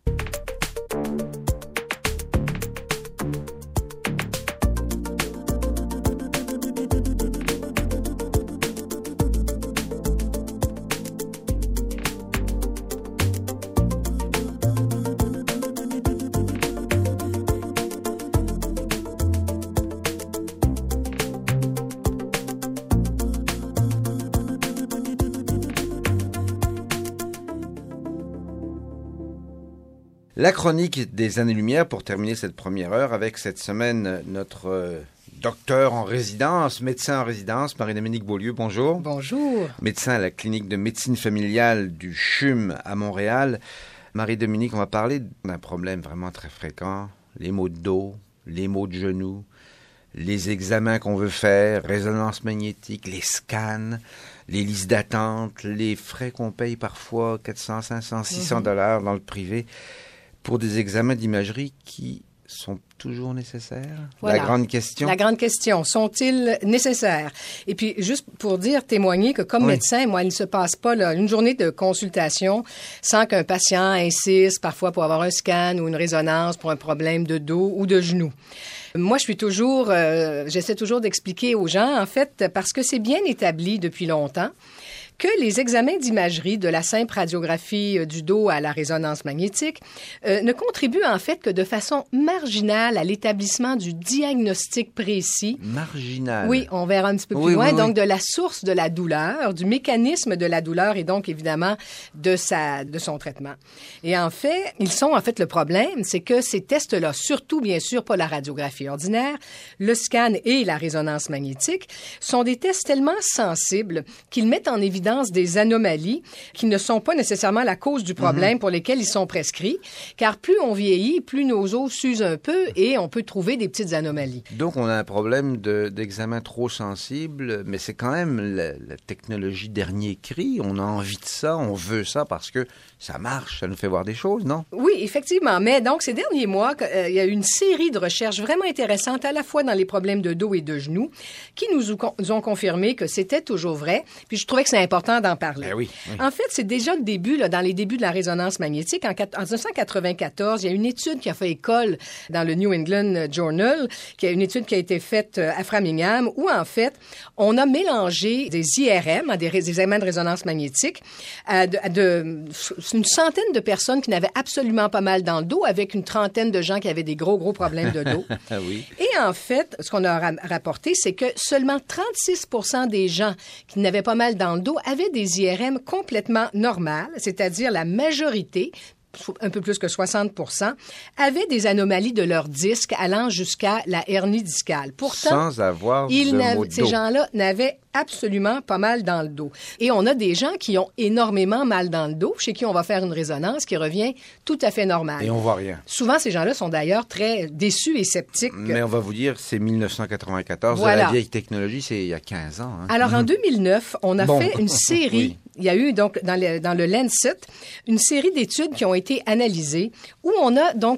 S1: La chronique des années-lumière pour terminer cette première heure avec cette semaine notre euh, docteur en résidence, médecin en résidence, Marie-Dominique Beaulieu, bonjour.
S18: Bonjour.
S1: Médecin à la clinique de médecine familiale du C H U M à Montréal. Marie-Dominique, on va parler d'un problème vraiment très fréquent, les maux de dos, les maux de genoux, les examens qu'on veut faire, résonance magnétique, les scans, les listes d'attente, les frais qu'on paye parfois quatre cents, cinq cents, six cents dollars dans le privé pour des examens d'imagerie qui sont toujours nécessaires?
S18: Voilà.
S1: La grande question.
S18: La grande question, sont-ils nécessaires? Et puis, juste pour dire, témoigner que comme oui. médecin, moi, il ne se passe pas là, une journée de consultation sans qu'un patient insiste parfois pour avoir un scan ou une résonance pour un problème de dos ou de genou. Moi, je suis toujours, euh, j'essaie toujours d'expliquer aux gens, en fait, parce que c'est bien établi depuis longtemps, que les examens d'imagerie de la simple radiographie du dos à la résonance magnétique euh, ne contribuent en fait que de façon marginale à l'établissement du diagnostic précis.
S1: Marginal.
S18: Oui, on verra un petit peu plus
S1: oui,
S18: loin.
S1: Oui, oui.
S18: Donc, de la source de la douleur, du mécanisme de la douleur et donc, évidemment, de sa, de son traitement. Et en fait, ils sont en fait le problème, c'est que ces tests-là, surtout, bien sûr, pas la radiographie ordinaire, le scan et la résonance magnétique, sont des tests tellement sensibles qu'ils mettent en évidence des anomalies qui ne sont pas nécessairement la cause du problème mm-hmm. pour lesquels ils sont prescrits, car plus on vieillit, plus nos os s'usent un peu et on peut trouver des petites anomalies.
S1: Donc, on a un problème de, d'examen trop sensible, mais c'est quand même la, la technologie dernier cri. On a envie de ça, on veut ça parce que ça marche, ça nous fait voir des choses, non?
S18: Oui, effectivement. Mais donc, ces derniers mois, euh, il y a eu une série de recherches vraiment intéressantes, à la fois dans les problèmes de dos et de genoux, qui nous, ou, nous ont confirmé que c'était toujours vrai. Puis je trouvais que c'est important d'en parler.
S1: Ben oui, oui.
S18: En fait, c'est déjà le début, là, dans les débuts de la résonance magnétique. En, en dix-neuf cent quatre-vingt-quatorze, il y a une étude qui a fait école dans le New England Journal, qui a une étude qui a été faite à Framingham, où, en fait, on a mélangé des I R M, des, des examens de résonance magnétique, à de, à de, une centaine de personnes qui n'avaient absolument pas mal dans le dos, avec une trentaine de gens qui avaient des gros, gros problèmes de dos.
S1: oui.
S18: Et en fait, ce qu'on a ra- rapporté, c'est que seulement trente-six pour cent des gens qui n'avaient pas mal dans le dos avaient des I R M complètement normales, c'est-à-dire la majorité, un peu plus que soixante pour cent, avaient des anomalies de leur disque allant jusqu'à la hernie discale. Pourtant,
S1: sans avoir
S18: ils
S1: de maux de
S18: ces
S1: dos.
S18: gens-là n'avaient absolument pas mal dans le dos. Et on a des gens qui ont énormément mal dans le dos, chez qui on va faire une résonance qui revient tout à fait normale.
S1: Et on voit rien.
S18: Souvent, ces gens-là sont d'ailleurs très déçus et sceptiques.
S1: Mais on va vous dire, c'est dix-neuf cent quatre-vingt-quatorze,
S18: voilà.
S1: La vieille technologie, c'est il y a quinze ans. Hein.
S18: Alors, en deux mille neuf, on a
S1: bon.
S18: fait une série... oui. Il y a eu, donc, dans le, dans le Lancet, une série d'études qui ont été analysées où on a donc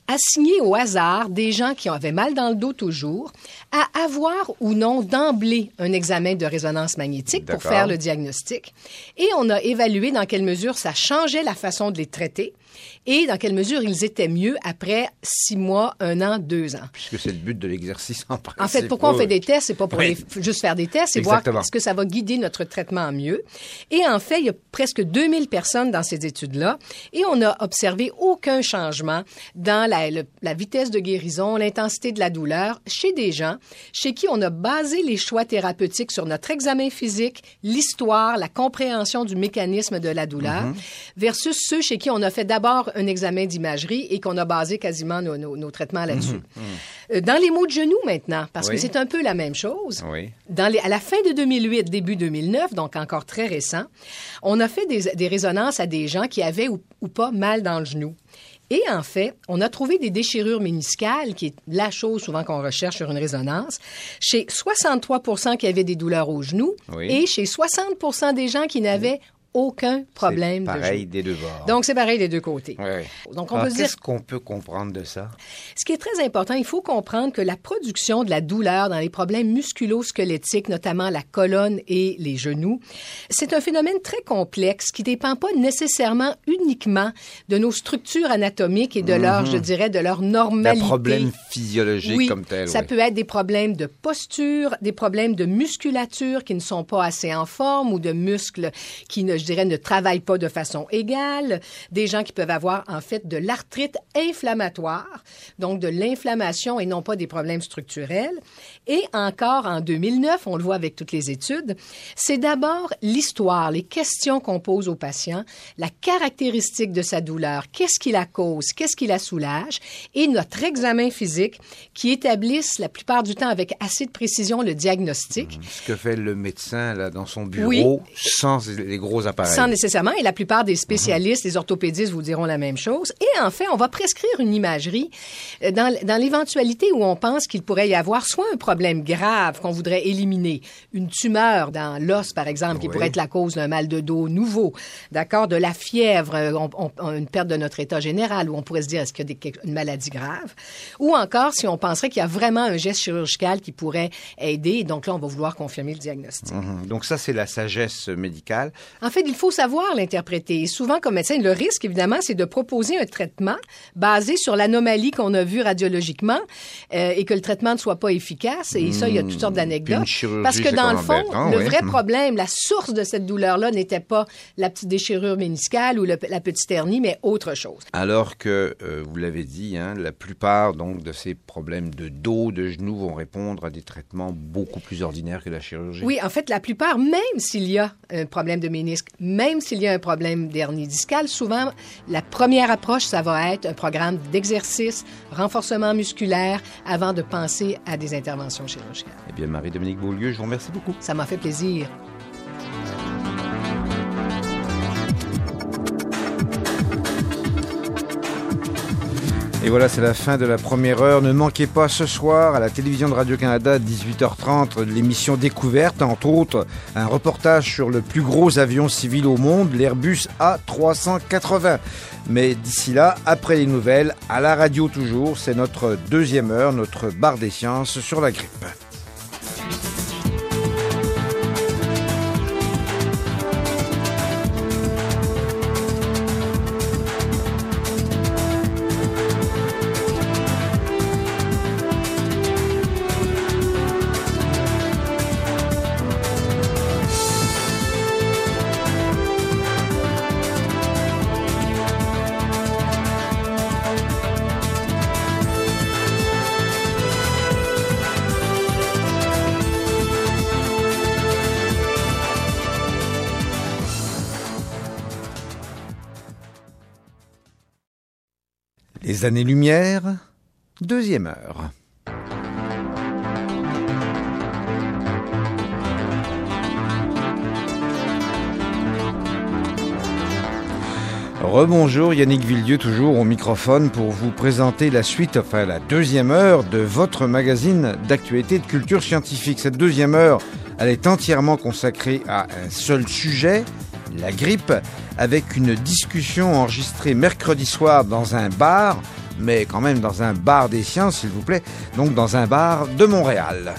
S18: assigné au hasard des gens qui avaient mal dans le dos toujours à avoir ou non d'emblée un examen de résonance magnétique pour faire le diagnostic. Et on a évalué dans quelle mesure ça changeait la façon de les traiter et dans quelle mesure ils étaient mieux après six mois, un an, deux ans.
S1: Puisque c'est le but de l'exercice en principe.
S18: En fait, pourquoi on fait des tests? C'est pas pour
S1: oui.
S18: les, juste faire des tests, c'est voir est-ce que ça va guider notre traitement mieux. Et en fait, il y a presque deux mille personnes dans ces études-là et on n'a observé aucun changement dans la, le, la vitesse de guérison, l'intensité de la douleur chez des gens chez qui on a basé les choix thérapeutiques sur notre examen physique, l'histoire, la compréhension du mécanisme de la douleur, mm-hmm. versus ceux chez qui on a fait d'abord un examen d'imagerie et qu'on a basé quasiment nos, nos, nos traitements là-dessus. Mm-hmm. Euh, dans les maux de genoux maintenant, parce oui. que c'est un peu la même chose, oui. dans les, à la fin de deux mille huit, début deux mille neuf, donc encore très récent, on a fait des, des résonances à des gens qui avaient ou, ou pas mal dans le genou. Et en fait, on a trouvé des déchirures méniscales, qui est la chose souvent qu'on recherche sur une résonance, chez soixante-trois pour cent qui avaient des douleurs au genou oui. et chez soixante pour cent des gens qui n'avaient aucun problème de genou.
S1: C'est pareil des deux bords.
S18: Donc, c'est pareil des deux côtés.
S1: Oui, oui.
S18: Donc, on
S1: Alors,
S18: peut
S1: qu'est-ce
S18: dire...
S1: qu'on peut comprendre de ça?
S18: Ce qui est très important, il faut comprendre que la production de la douleur dans les problèmes musculo-squelettiques, notamment la colonne et les genoux, c'est un phénomène très complexe qui ne dépend pas nécessairement uniquement de nos structures anatomiques et de mm-hmm. leur, je dirais, de leur normalité.
S1: Des problèmes physiologiques
S18: oui,
S1: comme tels.
S18: Ça
S1: oui.
S18: peut être des problèmes de posture, des problèmes de musculature qui ne sont pas assez en forme ou de muscles qui ne je dirais, ne travaillent pas de façon égale, des gens qui peuvent avoir, en fait, de l'arthrite inflammatoire, donc de l'inflammation et non pas des problèmes structurels. Et encore, en deux mille neuf, on le voit avec toutes les études, c'est d'abord l'histoire, les questions qu'on pose aux patients, la caractéristique de sa douleur, qu'est-ce qui la cause, qu'est-ce qui la soulage, et notre examen physique qui établisse la plupart du temps avec assez de précision le diagnostic.
S1: Ce que fait le médecin là, dans son bureau,
S18: oui.
S1: sans les gros appareils.
S18: Sans nécessairement, et la plupart des spécialistes, mm-hmm. les orthopédistes vous diront la même chose. Et en fait, on va prescrire une imagerie dans, dans l'éventualité où on pense qu'il pourrait y avoir soit un problème grave qu'on voudrait éliminer, une tumeur dans l'os, par exemple, oui. qui pourrait être la cause d'un mal de dos nouveau, d'accord, de la fièvre, on, on, une perte de notre état général, où on pourrait se dire, est-ce qu'il y a des, une maladie grave? Ou encore, si on penserait qu'il y a vraiment un geste chirurgical qui pourrait aider, donc là, on va vouloir confirmer le diagnostic.
S1: Mm-hmm. Donc ça, c'est la sagesse médicale.
S18: En fait, il faut savoir l'interpréter. Et souvent, comme médecin, le risque, évidemment, c'est de proposer un traitement basé sur l'anomalie qu'on a vue radiologiquement euh, et que le traitement ne soit pas efficace. Et ça, il y a toutes sortes d'anecdotes. Parce que dans le fond,
S1: hein,
S18: le
S1: oui.
S18: vrai problème, la source de cette douleur-là n'était pas la petite déchirure méniscale ou le, la petite hernie, mais autre chose.
S1: Alors que, euh, vous l'avez dit, hein, la plupart donc de ces problèmes de dos, de genoux vont répondre à des traitements beaucoup plus ordinaires que la chirurgie.
S18: Oui, en fait, la plupart, même s'il y a un problème de ménisque, même s'il y a un problème d'hernie discale, souvent, la première approche, ça va être un programme d'exercice, renforcement musculaire, avant de penser à des interventions chirurgicales.
S1: Eh bien, Marie-Dominique Beaulieu, je vous remercie beaucoup.
S18: Ça m'a fait plaisir.
S1: Et voilà, c'est la fin de la première heure. Ne manquez pas ce soir à la télévision de Radio-Canada, dix-huit heures trente, l'émission Découverte, entre autres, un reportage sur le plus gros avion civil au monde, l'Airbus A trois cent quatre-vingts. Mais d'ici là, après les nouvelles, à la radio toujours, c'est notre deuxième heure, notre bar des sciences sur la grippe. Les années-lumière, deuxième heure. Rebonjour, Yannick Villedieu, toujours au microphone pour vous présenter la suite, enfin la deuxième heure de votre magazine d'actualité et de culture scientifique. Cette deuxième heure, elle est entièrement consacrée à un seul sujet, la grippe, avec une discussion enregistrée mercredi soir dans un bar mais quand même dans un bar des sciences, s'il vous plaît, donc dans un bar de Montréal.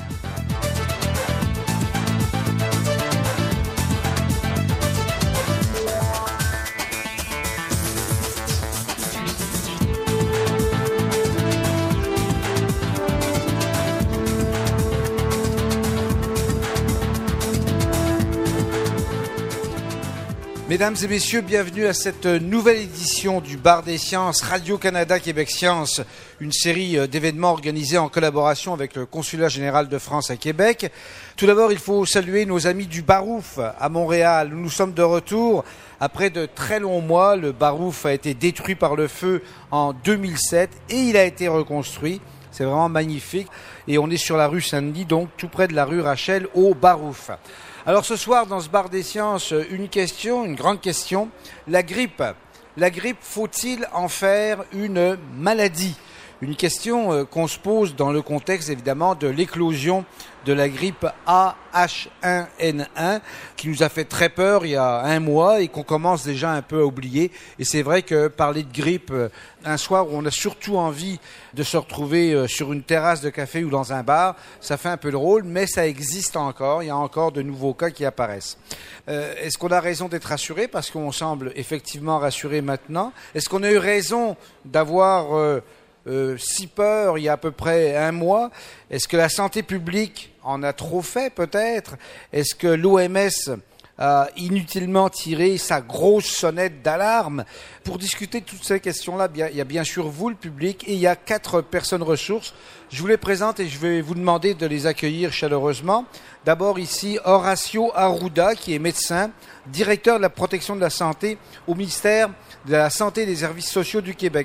S1: Mesdames et messieurs, bienvenue à cette nouvelle édition du Bar des Sciences, Radio-Canada Québec Sciences, une série d'événements organisés en collaboration avec le Consulat général de France à Québec. Tout d'abord, il faut saluer nos amis du Barouf à Montréal. Nous sommes de retour après de très longs mois. Le Barouf a été détruit par le feu en deux mille sept et il a été reconstruit. C'est vraiment magnifique. Et on est sur la rue Saint-Denis, donc tout près de la rue Rachel au Barouf. Alors ce soir, dans ce Bar des Sciences, une question, une grande question. La grippe. La grippe, faut-il en faire une maladie? Une question euh, qu'on se pose dans le contexte, évidemment, de l'éclosion de la grippe A H un N un qui nous a fait très peur il y a un mois et qu'on commence déjà un peu à oublier. Et c'est vrai que parler de grippe euh, un soir où on a surtout envie de se retrouver euh, sur une terrasse de café ou dans un bar, ça fait un peu drôle, mais ça existe encore. Il y a encore de nouveaux cas qui apparaissent. Euh, est-ce qu'on a raison d'être rassuré parce qu'on semble effectivement rassuré maintenant? Est-ce qu'on a eu raison d'avoir euh, Euh, si peur il y a à peu près un mois? Est-ce que la santé publique en a trop fait peut-être? Est-ce que l'O M S a inutilement tiré sa grosse sonnette d'alarme? Pour discuter de toutes ces questions-là, il y a bien sûr vous, le public, et il y a quatre personnes ressources. Je vous les présente et je vais vous demander de les accueillir chaleureusement. D'abord ici, Horacio Arruda, qui est médecin, directeur de la protection de la santé au ministère de la Santé et des Services sociaux du Québec.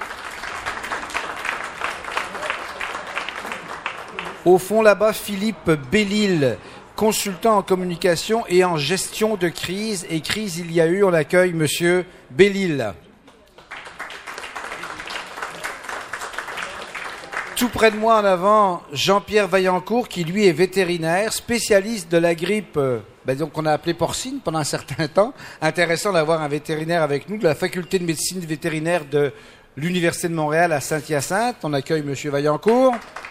S1: Au fond, là-bas, Philippe Bellil, consultant en communication et en gestion de crise. Et crise, il y a eu, on accueille Monsieur Bellil. Tout près de moi en avant, Jean-Pierre Vaillancourt, qui lui est vétérinaire, spécialiste de la grippe, ben donc on a appelé porcine pendant un certain temps. Intéressant d'avoir un vétérinaire avec nous, de la faculté de médecine vétérinaire de l'Université de Montréal à Saint-Hyacinthe. On accueille Monsieur Vaillancourt.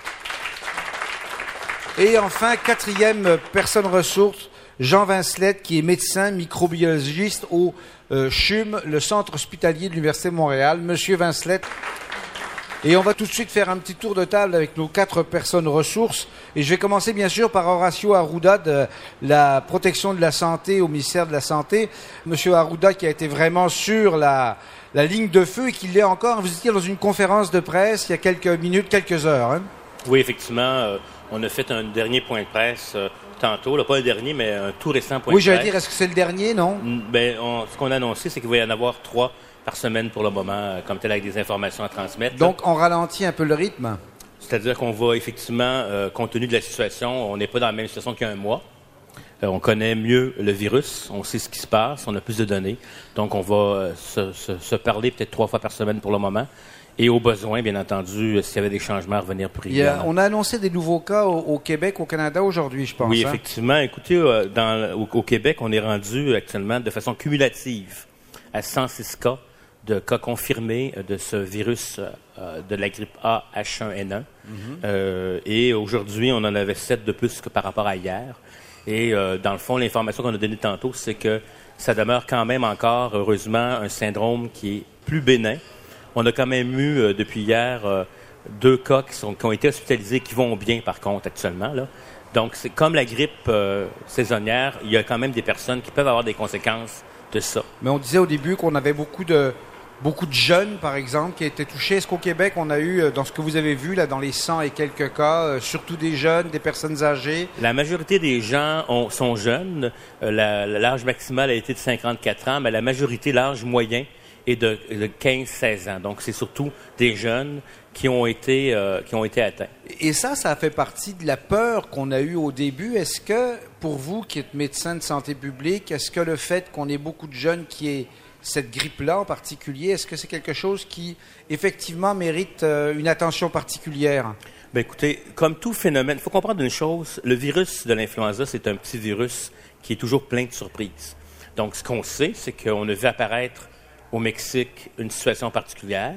S1: Et enfin, quatrième personne ressource, Jean Vincelette, qui est médecin microbiologiste au euh, C H U M, le centre hospitalier de l'Université de Montréal. Monsieur Vincelette. Et on va tout de suite faire un petit tour de table avec nos quatre personnes ressources. Et je vais commencer bien sûr par Horacio Arruda de la protection de la santé au ministère de la Santé. Monsieur Arruda qui a été vraiment sur la, la ligne de feu et qui l'est encore. Vous étiez dans une conférence de presse il y a quelques minutes, quelques heures. Hein?
S19: Oui, effectivement. Euh... On a fait un dernier point de presse euh, tantôt, là, pas un dernier, mais un tout récent point
S1: oui,
S19: de presse. Oui,
S1: j'allais dire, est-ce que c'est le dernier, non?
S19: Ben, on, ce qu'on a annoncé, c'est qu'il va y en avoir trois par semaine pour le moment, euh, comme tel, avec des informations à transmettre.
S1: Donc, là. On ralentit un peu le rythme?
S19: C'est-à-dire qu'on va effectivement, euh, compte tenu de la situation, on n'est pas dans la même situation qu'il y a un mois. Euh, on connaît mieux le virus, on sait ce qui se passe, on a plus de données. Donc, on va euh, se, se, se parler peut-être trois fois par semaine pour le moment. Et au besoin, bien entendu, s'il y avait des changements à revenir plus régulièrement.
S1: On a annoncé des nouveaux cas au, au Québec, au Canada aujourd'hui, je pense.
S19: Oui,
S1: hein?
S19: effectivement. Écoutez, euh, dans, au, au Québec, on est rendu actuellement de façon cumulative à cent six cas de cas confirmés de ce virus euh, de la grippe A H un N un. Mm-hmm. euh, et aujourd'hui, on en avait sept de plus que par rapport à hier. Et euh, dans le fond, l'information qu'on a donnée tantôt, c'est que ça demeure quand même encore, heureusement, un syndrome qui est plus bénin. On a quand même eu, euh, depuis hier, euh, deux cas qui, sont, qui ont été hospitalisés, qui vont bien, par contre, actuellement. Là. Donc, c'est comme la grippe euh, saisonnière, il y a quand même des personnes qui peuvent avoir des conséquences de ça.
S1: Mais on disait au début qu'on avait beaucoup de, beaucoup de jeunes, par exemple, qui étaient touchés. Est-ce qu'au Québec, on a eu, dans ce que vous avez vu, là, dans les cent et quelques cas, euh, surtout des jeunes, des personnes âgées?
S19: La majorité des gens ont, sont jeunes. Euh, la, l'âge maximal a été de cinquante-quatre ans, mais la majorité, l'âge moyen, et de, de quinze à seize ans. Donc, c'est surtout des jeunes qui ont été, euh, qui ont été atteints.
S1: Et ça, ça fait partie de la peur qu'on a eue au début. Est-ce que, pour vous qui êtes médecin de santé publique, est-ce que le fait qu'on ait beaucoup de jeunes qui aient cette grippe-là en particulier, est-ce que c'est quelque chose qui, effectivement, mérite euh, une attention particulière?
S19: Bien, écoutez, comme tout phénomène, il faut comprendre une chose, le virus de l'influenza, c'est un petit virus qui est toujours plein de surprises. Donc, ce qu'on sait, c'est qu'on a vu apparaître au Mexique une situation particulière.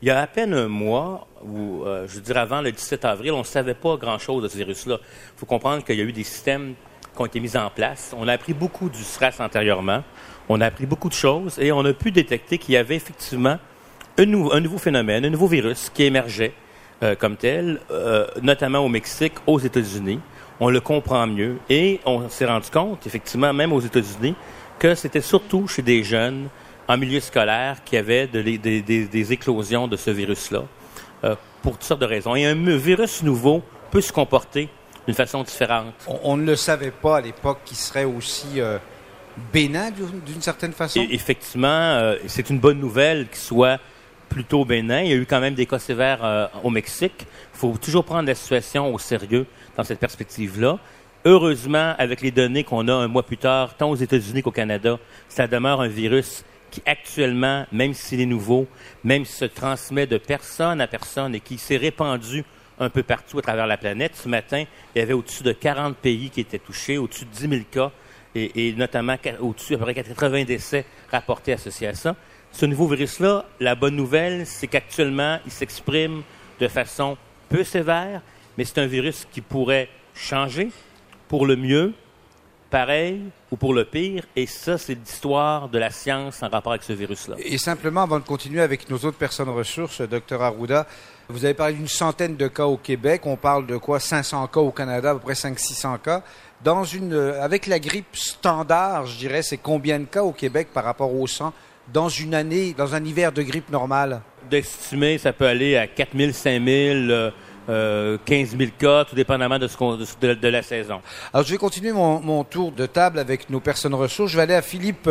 S19: Il y a à peine un mois, ou euh, je dirais avant le dix-sept avril, on ne savait pas grand-chose de ce virus-là. Il faut comprendre qu'il y a eu des systèmes qui ont été mis en place. On a appris beaucoup du SRAS antérieurement. On a appris beaucoup de choses et on a pu détecter qu'il y avait effectivement un, nou- un nouveau phénomène, un nouveau virus qui émergeait euh, comme tel, euh, notamment au Mexique, aux États-Unis. On le comprend mieux et on s'est rendu compte, effectivement, même aux États-Unis, que c'était surtout chez des jeunes en milieu scolaire qui avaient de, des, des, des éclosions de ce virus-là, euh, pour toutes sortes de raisons. Et un virus nouveau peut se comporter d'une façon différente.
S1: On, on ne le savait pas à l'époque qu'il serait aussi euh, bénin d'une, d'une certaine façon?
S19: Et, effectivement, euh, c'est une bonne nouvelle qu'il soit plutôt bénin. Il y a eu quand même des cas sévères euh, au Mexique. Il faut toujours prendre la situation au sérieux dans cette perspective-là. Heureusement, avec les données qu'on a un mois plus tard, tant aux États-Unis qu'au Canada, ça demeure un virus qui actuellement, même s'il est nouveau, même s'il se transmet de personne à personne et qui s'est répandu un peu partout à travers la planète. Ce matin, il y avait au-dessus de quarante pays qui étaient touchés, au-dessus de dix mille cas et, et notamment au-dessus à peu près quatre-vingts décès rapportés associés à ça. Ce nouveau virus-là, la bonne nouvelle, c'est qu'actuellement, il s'exprime de façon peu sévère, mais c'est un virus qui pourrait changer pour le mieux, pareil ou pour le pire, et ça, c'est l'histoire de la science en rapport avec ce virus-là.
S1: Et simplement, avant de continuer avec nos autres personnes ressources, docteur Arruda, vous avez parlé d'une centaine de cas au Québec, on parle de quoi, cinq cents cas au Canada, à peu près cinq cents à six cents cas. Dans une, avec la grippe standard, je dirais, c'est combien de cas au Québec par rapport au sang dans une année, dans un hiver de grippe normale?
S19: D'estimer, ça peut aller à quatre mille, cinq mille... Euh, Euh, quinze mille cas, tout dépendamment de, ce qu'on, de, de la saison.
S1: Alors, je vais continuer mon, mon tour de table avec nos personnes ressources. Je vais aller à Philippe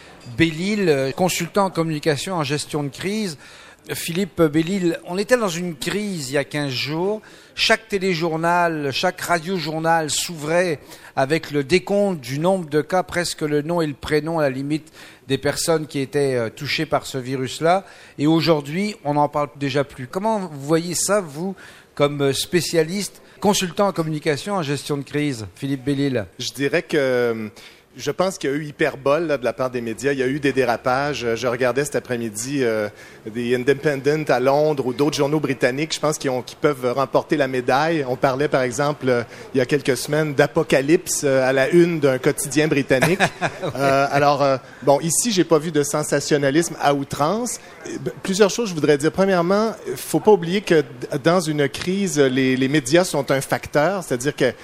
S1: Bellil, consultant en communication en gestion de crise. Philippe Bellil, on était dans une crise il y a quinze jours. Chaque téléjournal, chaque radiojournal s'ouvrait avec le décompte du nombre de cas, presque le nom et le prénom à la limite des personnes qui étaient euh, touchées par ce virus-là. Et aujourd'hui, on n'en parle déjà plus. Comment vous voyez ça, vous, comme spécialiste, consultant en communication en gestion de crise, Philippe Bellil?
S16: Je dirais que je pense qu'il y a eu hyperbole là, de la part des médias. Il y a eu des dérapages. Je regardais cet après-midi euh, des Independent à Londres ou d'autres journaux britanniques, je pense, qui, ont, qui peuvent remporter la médaille. On parlait, par exemple, euh, il y a quelques semaines, d'apocalypse euh, à la une d'un quotidien britannique. ouais. euh, alors, euh, bon, ici, j'ai pas vu de sensationnalisme à outrance. Plusieurs choses, je voudrais dire. Premièrement, il faut pas oublier que dans une crise, les, les médias sont un facteur, c'est-à-dire que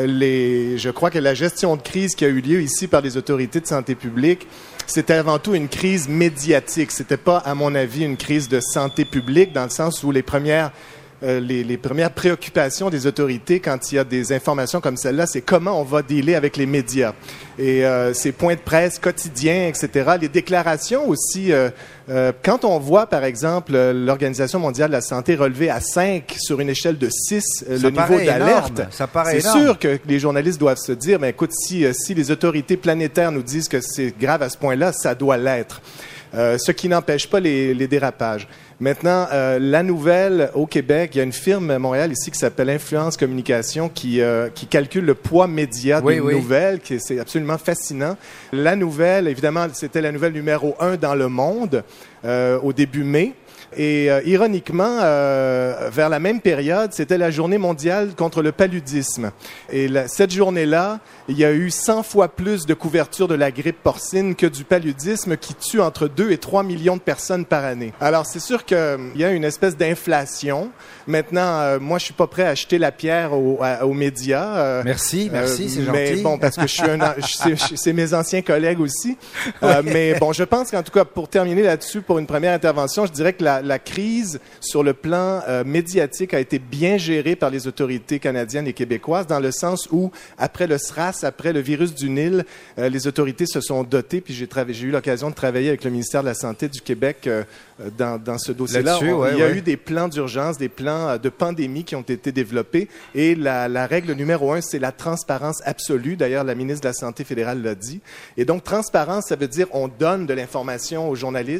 S16: Les, je crois que la gestion de crise qui a eu lieu ici par les autorités de santé publique, c'était avant tout une crise médiatique. C'était pas, à mon avis, une crise de santé publique dans le sens où les premières, euh, les, les premières préoccupations des autorités quand il y a des informations comme celle-là, c'est comment on va dealer avec les médias. Et euh, ces points de presse quotidiens, et cetera, les déclarations aussi. Euh, euh, quand on voit, par exemple, l'Organisation mondiale de la santé relever à cinq sur une échelle de six euh, le niveau d'alerte,
S1: ça paraît
S16: c'est
S1: énorme.
S16: sûr que les journalistes doivent se dire, mais écoute, si, si les autorités planétaires nous disent que c'est grave à ce point-là, ça doit l'être. Euh, ce qui n'empêche pas les, les dérapages. Maintenant, euh, la nouvelle au Québec, il y a une firme à Montréal ici qui s'appelle Influence Communication qui, euh, qui calcule le poids média
S1: oui,
S16: d'une
S1: oui.
S16: nouvelle, qui c'est absolument fascinant. La nouvelle, évidemment, c'était la nouvelle numéro un dans le monde euh, au début mai. Et euh, ironiquement, euh, vers la même période, c'était la journée mondiale contre le paludisme. Et la, cette journée-là, il y a eu cent fois plus de couverture de la grippe porcine que du paludisme qui tue entre deux et trois millions de personnes par année. Alors, c'est sûr qu'il euh, y a une espèce d'inflation. Maintenant, euh, moi, je suis pas prêt à jeter la pierre aux, à, aux médias. Euh,
S1: merci, merci, euh, c'est
S16: mais
S1: gentil.
S16: Mais bon, parce que je suis un, c'est, c'est mes anciens collègues aussi. Euh, ouais. Mais bon, je pense qu'en tout cas, pour terminer là-dessus, pour une première intervention, je dirais que la, la crise sur le plan euh, médiatique a été bien gérée par les autorités canadiennes et québécoises, dans le sens où, après le SRAS, après le virus du Nil, euh, les autorités se sont dotées, puis j'ai, tra- j'ai eu l'occasion de travailler avec le ministère de la Santé du Québec euh, dans, dans ce dossier-là. On,
S1: ouais,
S16: il y a
S1: ouais.
S16: eu des plans d'urgence, des plans de pandémie qui ont été développés, et la, la règle numéro un, c'est la transparence absolue. D'ailleurs, la ministre de la Santé fédérale l'a dit. Et donc, transparence, ça veut dire on donne de l'information aux journalistes,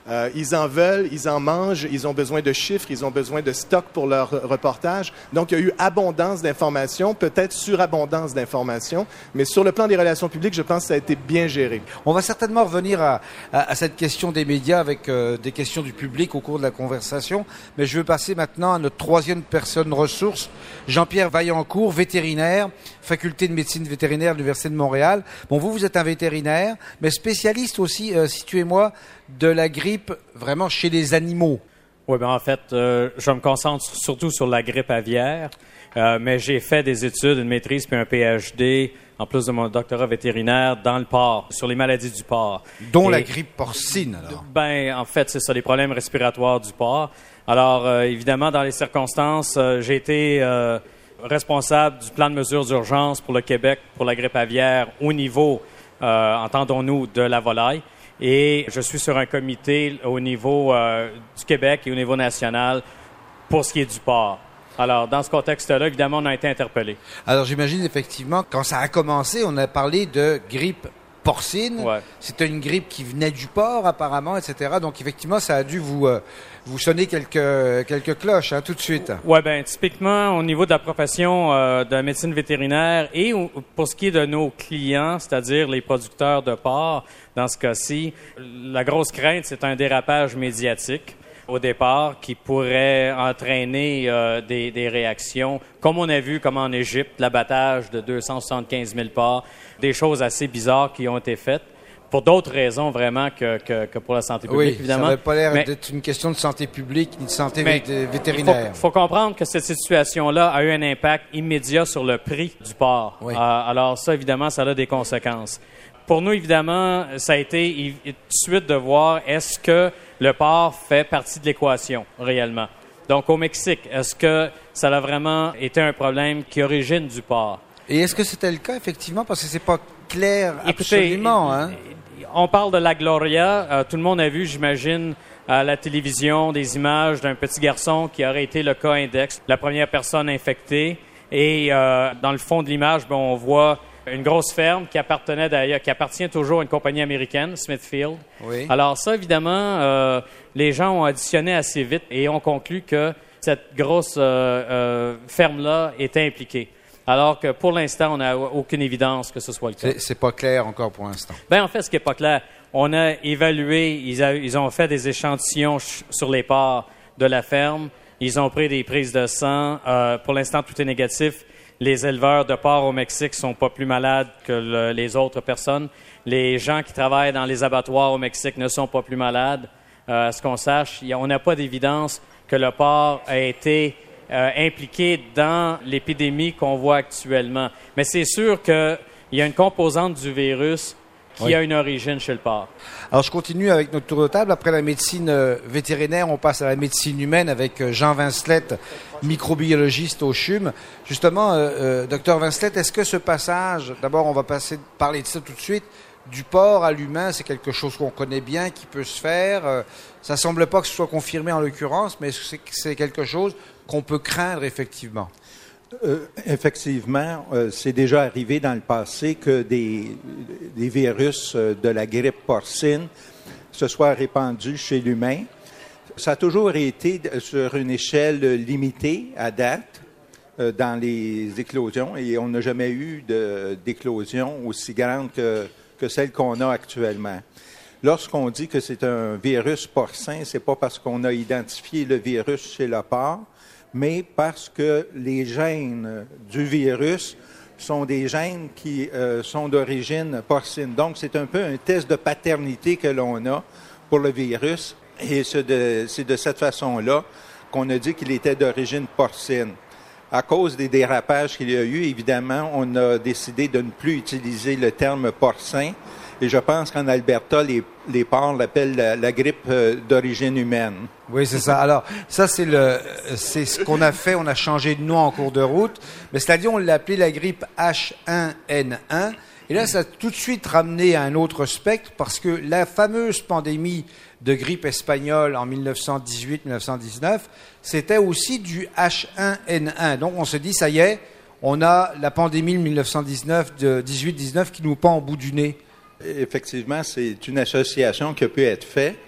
S16: Euh, ils en veulent, ils en mangent, ils ont besoin de chiffres, ils ont besoin de stock pour leur reportage. Donc, il y a eu abondance d'informations, peut-être surabondance d'informations, mais sur le plan des relations publiques, je pense que ça a été bien géré.
S1: On va certainement revenir à, à, à cette question des médias avec euh, des questions du public au cours de la conversation, mais je veux passer maintenant à notre troisième personne ressource, Jean-Pierre Vaillancourt, vétérinaire, faculté de médecine vétérinaire de l'Université de Montréal. Bon, vous, vous êtes un vétérinaire, mais spécialiste aussi, euh, situez-moi, de la grippe vraiment chez les animaux.
S20: Oui, bien en fait, euh, je me concentre surtout sur la grippe aviaire, euh, mais j'ai fait des études, une maîtrise puis un P H D, en plus de mon doctorat vétérinaire, dans le porc, sur les maladies du porc.
S1: Dont
S20: Et,
S1: la grippe porcine, alors?
S20: Ben, en fait, c'est ça, les problèmes respiratoires du porc. Alors, euh, évidemment, dans les circonstances, euh, j'ai été euh, responsable du plan de mesures d'urgence pour le Québec pour la grippe aviaire au niveau, euh, entendons-nous, de la volaille. Et je suis sur un comité au niveau euh, du Québec et au niveau national pour ce qui est du porc. Alors, dans ce contexte-là, évidemment, on a été interpellés.
S1: Alors, j'imagine effectivement, quand ça a commencé, on a parlé de grippe porcine.
S20: Ouais.
S1: C'était une grippe qui venait du porc, apparemment, et cetera. Donc, effectivement, ça a dû vous, euh, vous sonner quelques, quelques cloches, hein, tout de suite.
S20: Oui, bien, typiquement, au niveau de la profession euh, de médecine vétérinaire et au, pour ce qui est de nos clients, c'est-à-dire les producteurs de porc, dans ce cas-ci, la grosse crainte, c'est un dérapage médiatique au départ qui pourrait entraîner euh, des, des réactions, comme on a vu, comme en Égypte, l'abattage de deux cent soixante-quinze mille porcs, des choses assez bizarres qui ont été faites, pour d'autres raisons vraiment que, que, que pour la santé publique,
S1: oui,
S20: évidemment.
S1: Ça n'avait pas l'air
S20: mais,
S1: d'être une question de santé publique ni de santé
S20: mais
S1: vé- vétérinaire.
S20: Il faut, faut comprendre que cette situation-là a eu un impact immédiat sur le prix du porc.
S1: Oui.
S20: Euh, alors ça, évidemment, ça a des conséquences. Pour nous, évidemment, ça a été tout de suite de voir est-ce que le porc fait partie de l'équation réellement. Donc, au Mexique, est-ce que ça a vraiment été un problème qui origine du porc?
S1: Et est-ce que c'était le cas, effectivement? Parce que c'est pas clair
S20: Écoutez,
S1: absolument, hein?
S20: On parle de la Gloria. Euh, tout le monde a vu, j'imagine, à la télévision, des images d'un petit garçon qui aurait été le cas index, la première personne infectée. Et euh, dans le fond de l'image, ben, on voit une grosse ferme qui appartenait d'ailleurs, qui appartient toujours à une compagnie américaine, Smithfield.
S1: Oui.
S20: Alors ça, évidemment, euh, les gens ont additionné assez vite et ont conclu que cette grosse euh, euh, ferme-là était impliquée. Alors que pour l'instant, on n'a aucune évidence que ce soit le cas.
S1: C'est, c'est pas clair encore pour l'instant.
S20: Ben en fait, ce qui est pas clair, on a évalué, ils, a, ils ont fait des échantillons ch- sur les porcs de la ferme. Ils ont pris des prises de sang. Euh, pour l'instant, tout est négatif. Les éleveurs de porcs au Mexique sont pas plus malades que le, les autres personnes. Les gens qui travaillent dans les abattoirs au Mexique ne sont pas plus malades. Euh, à ce qu'on sache, y a, on n'a pas d'évidence que le porc a été euh, impliqué dans l'épidémie qu'on voit actuellement. Mais c'est sûr qu'il y a une composante du virus qui oui. a une origine chez le porc.
S1: Alors, je continue avec notre tour de table. Après la médecine euh, vétérinaire, on passe à la médecine humaine avec euh, Jean Vincelette, microbiologiste au C H U M. Justement, euh, euh, docteur Vincelette, est-ce que ce passage, d'abord, on va passer, parler de ça tout de suite, du porc à l'humain, c'est quelque chose qu'on connaît bien, qui peut se faire. Euh, ça semble pas que ce soit confirmé en l'occurrence, mais est-ce que c'est, c'est quelque chose qu'on peut craindre effectivement?
S21: Euh, effectivement, euh, c'est déjà arrivé dans le passé que des, des virus euh, de la grippe porcine se soient répandus chez l'humain. Ça a toujours été sur une échelle limitée à date euh, dans les éclosions et on n'a jamais eu de, d'éclosion aussi grande que, que celle qu'on a actuellement. Lorsqu'on dit que c'est un virus porcin, c'est pas parce qu'on a identifié le virus chez le porc, mais parce que les gènes du virus sont des gènes qui euh, sont d'origine porcine. Donc, c'est un peu un test de paternité que l'on a pour le virus, et c'est de, c'est de cette façon-là qu'on a dit qu'il était d'origine porcine. À cause des dérapages qu'il y a eu, évidemment, on a décidé de ne plus utiliser le terme porcin, et je pense qu'en Alberta, les, les porcs l'appellent la, la grippe euh, d'origine humaine.
S1: Oui, c'est ça. Alors, ça, c'est le, c'est ce qu'on a fait. On a changé de nom en cours de route. Mais cela dit, on l'a appelé la grippe H un N un. Et là, ça a tout de suite ramené à un autre spectre parce que la fameuse pandémie de grippe espagnole en dix-neuf cent dix-huit dix-neuf cent dix-neuf, c'était aussi du H un N un. Donc, on se dit, ça y est, on a la pandémie de dix-neuf cent dix-neuf, de dix-huit dix-neuf qui nous pend au bout du nez.
S21: Effectivement, c'est une association qui a pu être faite.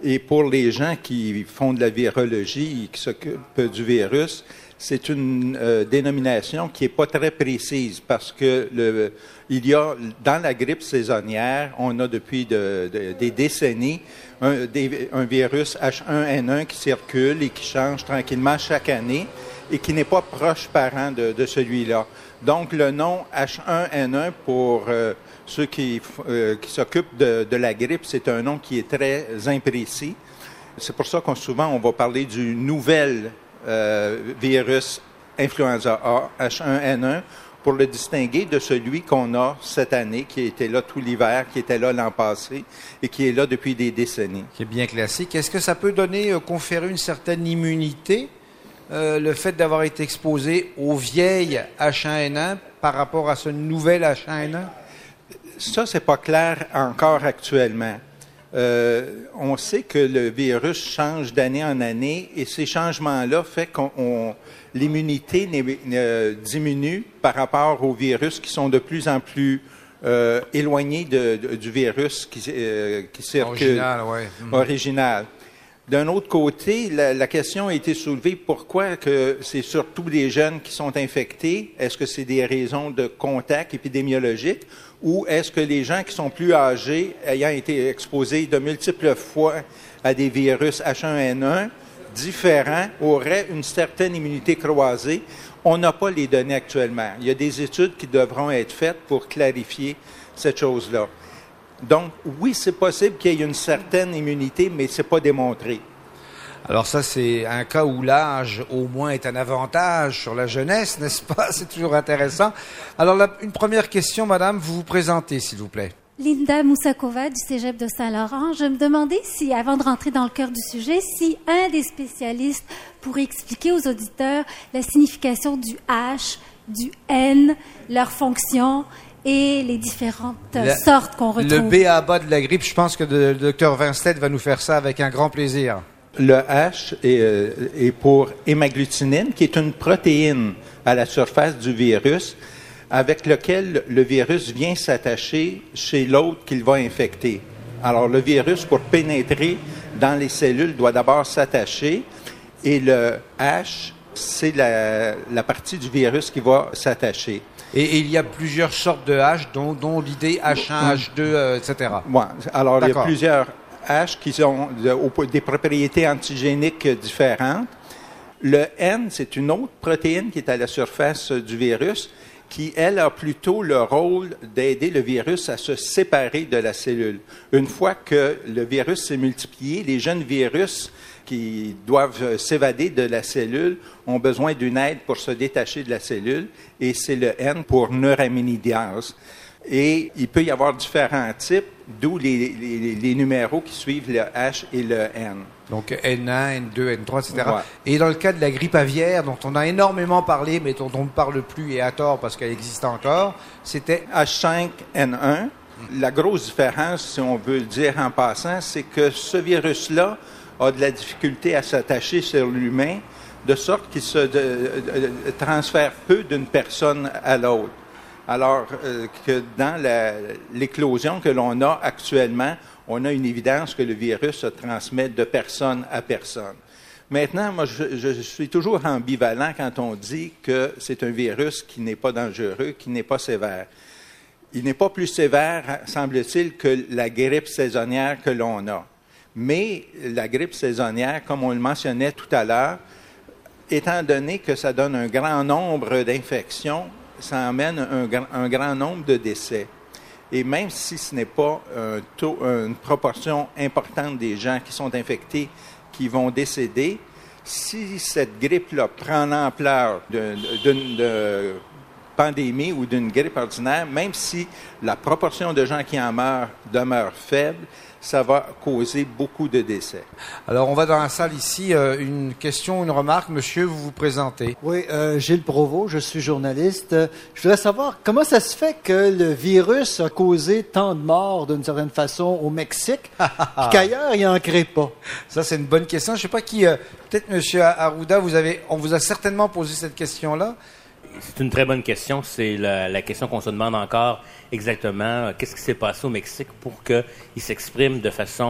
S21: Et pour les gens qui font de la virologie et qui s'occupent du virus, c'est une euh, dénomination qui n'est pas très précise parce que le, il y a, dans la grippe saisonnière, on a depuis de, de, des décennies un, des, un virus H un N un qui circule et qui change tranquillement chaque année et qui n'est pas proche parent de, de celui-là. Donc, le nom H un N un, pour euh, ceux qui, euh, qui s'occupent de, de la grippe, c'est un nom qui est très imprécis. C'est pour ça qu'on souvent, on va parler du nouvel euh, virus influenza A, H un N un, pour le distinguer de celui qu'on a cette année, qui était là tout l'hiver, qui était là l'an passé et qui est là depuis des décennies.
S1: Qui est bien classique. Est-ce que ça peut donner, euh, conférer une certaine immunité, euh, le fait d'avoir été exposé au vieil H un N un par rapport à ce nouvel H un N un?
S21: Ça, c'est pas clair encore actuellement. Euh, on sait que le virus change d'année en année et ces changements-là font qu'on on, l'immunité euh, diminue par rapport aux virus qui sont de plus en plus euh, éloignés de, de, du virus qui, euh, qui circule.
S1: Original, oui. Mmh.
S21: Original. D'un autre côté, la, la question a été soulevée, pourquoi que c'est surtout les jeunes qui sont infectés? Est-ce que c'est des raisons de contact épidémiologique? Ou est-ce que les gens qui sont plus âgés, ayant été exposés de multiples fois à des virus H un N un différents, auraient une certaine immunité croisée? On n'a pas les données actuellement. Il y a des études qui devront être faites pour clarifier cette chose-là. Donc, oui, c'est possible qu'il y ait une certaine immunité, mais ce n'est pas démontré.
S1: Alors ça, c'est un cas où l'âge, au moins, est un avantage sur la jeunesse, n'est-ce pas? C'est toujours intéressant. Alors, la, une première question, madame, vous vous présentez, s'il vous plaît.
S5: Linda Moussakova du Cégep de Saint-Laurent. Je me demandais si, avant de rentrer dans le cœur du sujet, si un des spécialistes pourrait expliquer aux auditeurs la signification du H, du N, leurs fonctions et les différentes la, sortes qu'on retrouve.
S1: Le B A B A de la grippe, je pense que le docteur Winstead va nous faire ça avec un grand plaisir.
S21: Le H est, euh, est pour hémagglutinine, qui est une protéine à la surface du virus avec lequel le virus vient s'attacher chez l'autre qu'il va infecter. Alors, le virus, pour pénétrer dans les cellules, doit d'abord s'attacher et le H, c'est la, la partie du virus qui va s'attacher.
S1: Et, et il y a plusieurs sortes de H, dont, dont l'idée H un, H deux, euh, et cetera.
S21: Ouais, alors,
S1: D'accord.
S21: Il y a plusieurs H qui ont de, des propriétés antigéniques différentes. Le N, c'est une autre protéine qui est à la surface du virus, qui, elle, a plutôt le rôle d'aider le virus à se séparer de la cellule. Une fois que le virus s'est multiplié, les jeunes virus qui doivent s'évader de la cellule ont besoin d'une aide pour se détacher de la cellule, et c'est le N pour neuraminidase. Et il peut y avoir différents types, d'où les, les, les numéros qui suivent le H et le N.
S1: Donc N un, N deux, N trois, et cetera.
S21: Ouais.
S1: Et dans le cas de la grippe aviaire, dont on a énormément parlé, mais dont on ne parle plus, et à tort parce qu'elle existe encore, c'était
S21: H cinq N un. La grosse différence, si on veut le dire en passant, c'est que ce virus-là a de la difficulté à s'attacher sur l'humain, de sorte qu'il se de, de, de, transfère peu d'une personne à l'autre. Alors euh, que dans la, l'éclosion que l'on a actuellement, on a une évidence que le virus se transmet de personne à personne. Maintenant, moi, je, je suis toujours ambivalent quand on dit que c'est un virus qui n'est pas dangereux, qui n'est pas sévère. Il n'est pas plus sévère, semble-t-il, que la grippe saisonnière que l'on a. Mais la grippe saisonnière, comme on le mentionnait tout à l'heure, étant donné que ça donne un grand nombre d'infections, ça amène un, un grand nombre de décès. Et même si ce n'est pas un taux, une proportion importante des gens qui sont infectés qui vont décéder, si cette grippe-là prend l'ampleur d'une, d'une de pandémie ou d'une grippe ordinaire, même si la proportion de gens qui en meurent demeure faible, ça va causer beaucoup de décès.
S1: Alors, on va dans la salle ici. Euh, une question, une remarque. Monsieur, vous vous présentez.
S22: Oui, euh, Gilles Provost, je suis journaliste. Je voudrais savoir comment ça se fait que le virus a causé tant de morts d'une certaine façon au Mexique, puis qu'ailleurs, il n'en crée pas.
S1: Ça, c'est une bonne question. Je ne sais pas qui... Euh, peut-être, Monsieur Arruda, vous avez, on vous a certainement posé cette question-là.
S19: C'est une très bonne question. C'est la, la question qu'on se demande encore exactement. Qu'est-ce qui s'est passé au Mexique pour qu'il s'exprime de façon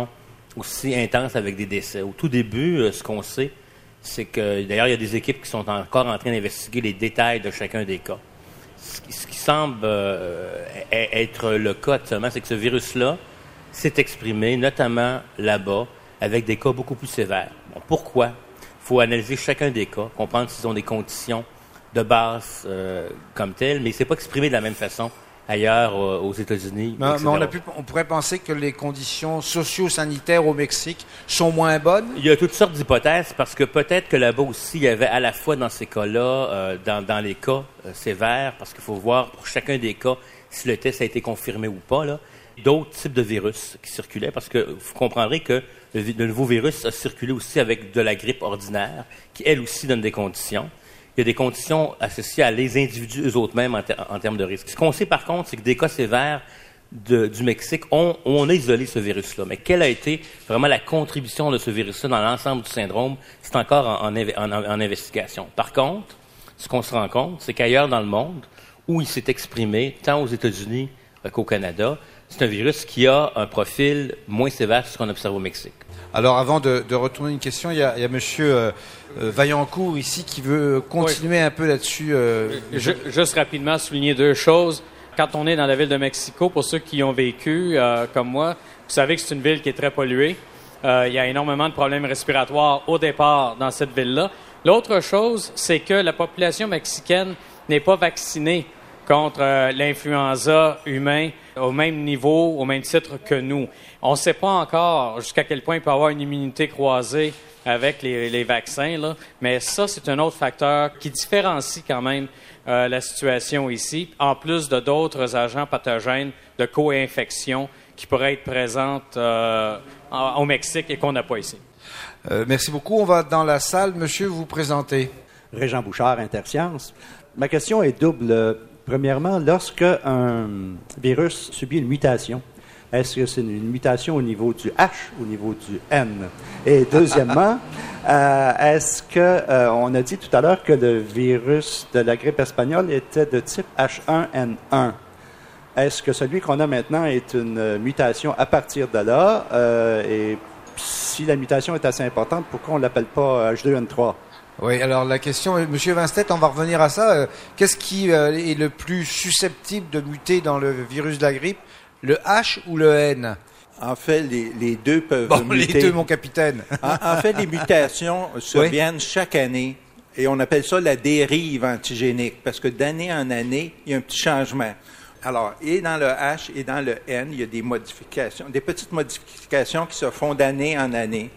S19: aussi intense avec des décès. Au tout début, euh, ce qu'on sait, c'est que, d'ailleurs, il y a des équipes qui sont encore en train d'investiguer les détails de chacun des cas. Ce qui, ce qui semble euh, être le cas actuellement, c'est que ce virus-là s'est exprimé, notamment là-bas, avec des cas beaucoup plus sévères. Bon, pourquoi? Il faut analyser chacun des cas, comprendre s'ils ont des conditions de base euh, comme telles, mais il ne s'est pas exprimé de la même façon ailleurs euh, aux États-Unis.
S1: Mais, mais on, a pu, on pourrait penser que les conditions socio-sanitaires au Mexique sont moins bonnes?
S19: Il y a toutes sortes d'hypothèses, parce que peut-être que là-bas aussi, il y avait à la fois dans ces cas-là, euh, dans, dans les cas euh, sévères, parce qu'il faut voir pour chacun des cas si le test a été confirmé ou pas, là, d'autres types de virus qui circulaient, parce que vous comprendrez que le, le nouveau virus a circulé aussi avec de la grippe ordinaire, qui elle aussi donne des conditions. Il y a des conditions associées à les individus eux-mêmes en, ter- en termes de risque. Ce qu'on sait par contre, c'est que des cas sévères de, du Mexique, on, on a isolé ce virus-là. Mais quelle a été vraiment la contribution de ce virus-là dans l'ensemble du syndrome? C'est encore en, en, en, en investigation. Par contre, ce qu'on se rend compte, c'est qu'ailleurs dans le monde, où il s'est exprimé, tant aux États-Unis qu'au Canada, c'est un virus qui a un profil moins sévère que ce qu'on observe au Mexique.
S1: Alors, avant de, de retourner une question, il y a, il y a Monsieur euh, euh, Vaillancourt ici qui veut continuer oui. un peu là-dessus. Euh,
S20: je, juste rapidement souligner deux choses. Quand on est dans la ville de Mexico, pour ceux qui y ont vécu, euh, comme moi, vous savez que c'est une ville qui est très polluée. Euh, il y a énormément de problèmes respiratoires au départ dans cette ville-là. L'autre chose, c'est que la population mexicaine n'est pas vaccinée contre euh, l'influenza humain au même niveau, au même titre que nous. On ne sait pas encore jusqu'à quel point il peut y avoir une immunité croisée avec les, les vaccins, là, mais ça, c'est un autre facteur qui différencie quand même euh, la situation ici, en plus de d'autres agents pathogènes de co-infection qui pourraient être présentes euh, en, au Mexique et qu'on n'a pas ici.
S1: Euh, merci beaucoup. On va dans la salle. Monsieur, vous présentez.
S6: Régent Bouchard, Intersciences. Ma question est double. Premièrement, lorsque un virus subit une mutation, est-ce que c'est une mutation au niveau du H ou au niveau du N? Et deuxièmement, euh, est-ce que euh, on a dit tout à l'heure que le virus de la grippe espagnole était de type H un N un? Est-ce que celui qu'on a maintenant est une mutation à partir de là? Euh, et si la mutation est assez importante, pourquoi on ne l'appelle pas H deux N trois?
S1: Oui, alors la question, M. Vinstedt, on va revenir à ça. Qu'est-ce qui est le plus susceptible de muter dans le virus de la grippe, le H ou le N?
S21: En fait, les, les deux peuvent
S1: bon,
S21: muter.
S1: Les deux, mon capitaine.
S21: en, en fait, les mutations surviennent oui. chaque année et on appelle ça la dérive antigénique parce que d'année en année, il y a un petit changement. Alors, et dans le H et dans le N, il y a des modifications, des petites modifications qui se font d'année en année.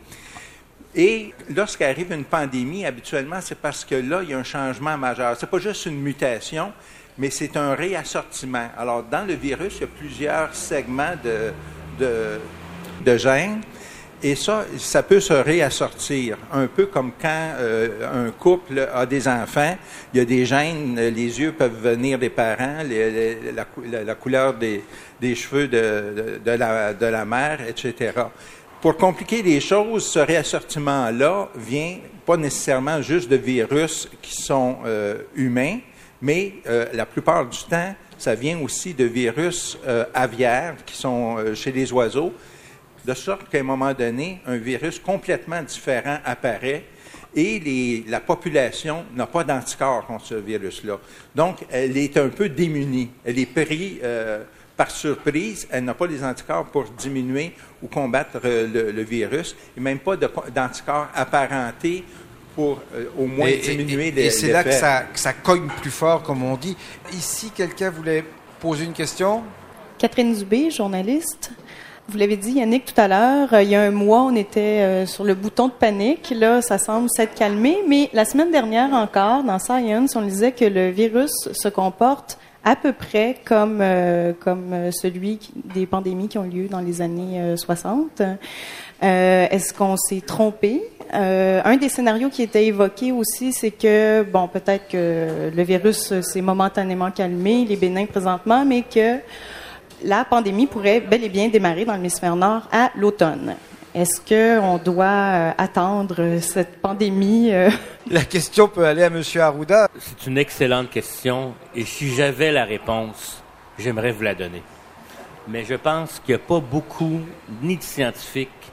S21: Et lorsqu'arrive une pandémie, habituellement, c'est parce que là, il y a un changement majeur. C'est pas juste une mutation, mais c'est un réassortiment. Alors, dans le virus, il y a plusieurs segments de, de, de gènes, et ça, ça peut se réassortir. Un peu comme quand euh, un couple a des enfants, il y a des gènes, les yeux peuvent venir des parents, les, les, la, la, la couleur des, des cheveux de, de, de, la, de la mère, et cetera. Pour compliquer les choses, ce réassortiment-là vient pas nécessairement juste de virus qui sont euh, humains, mais euh, la plupart du temps, ça vient aussi de virus euh, aviaires qui sont euh, chez les oiseaux, de sorte qu'à un moment donné, un virus complètement différent apparaît et les, la population n'a pas d'anticorps contre ce virus-là. Donc, elle est un peu démunie. Elle est prise euh, par surprise. Elle n'a pas les anticorps pour diminuer ou combattre euh, le, le virus, et même pas de, d'anticorps apparentés pour euh, au moins et, diminuer
S1: et,
S6: les
S1: Et c'est là que ça, que ça cogne plus fort, comme on dit. Ici, quelqu'un voulait poser une question?
S7: Catherine Dubé, journaliste. Vous l'avez dit, Yannick, tout à l'heure, il y a un mois, on était euh, sur le bouton de panique. Là, ça semble s'être calmé. Mais la semaine dernière encore, dans Science, on disait que le virus se comporte à peu près comme, euh, comme celui qui, des pandémies qui ont lieu dans les années euh, soixante. Euh, est-ce qu'on s'est trompé? Euh, un des scénarios qui était évoqué aussi, c'est que, bon, peut-être que le virus s'est momentanément calmé, il est bénin présentement, mais que la pandémie pourrait bel et bien démarrer dans l'hémisphère nord à l'automne. Est-ce qu'on doit euh, attendre cette pandémie? Euh...
S1: La question peut aller à M. Arruda.
S19: C'est une excellente question, et si j'avais la réponse, j'aimerais vous la donner. Mais je pense qu'il n'y a pas beaucoup, ni de scientifiques,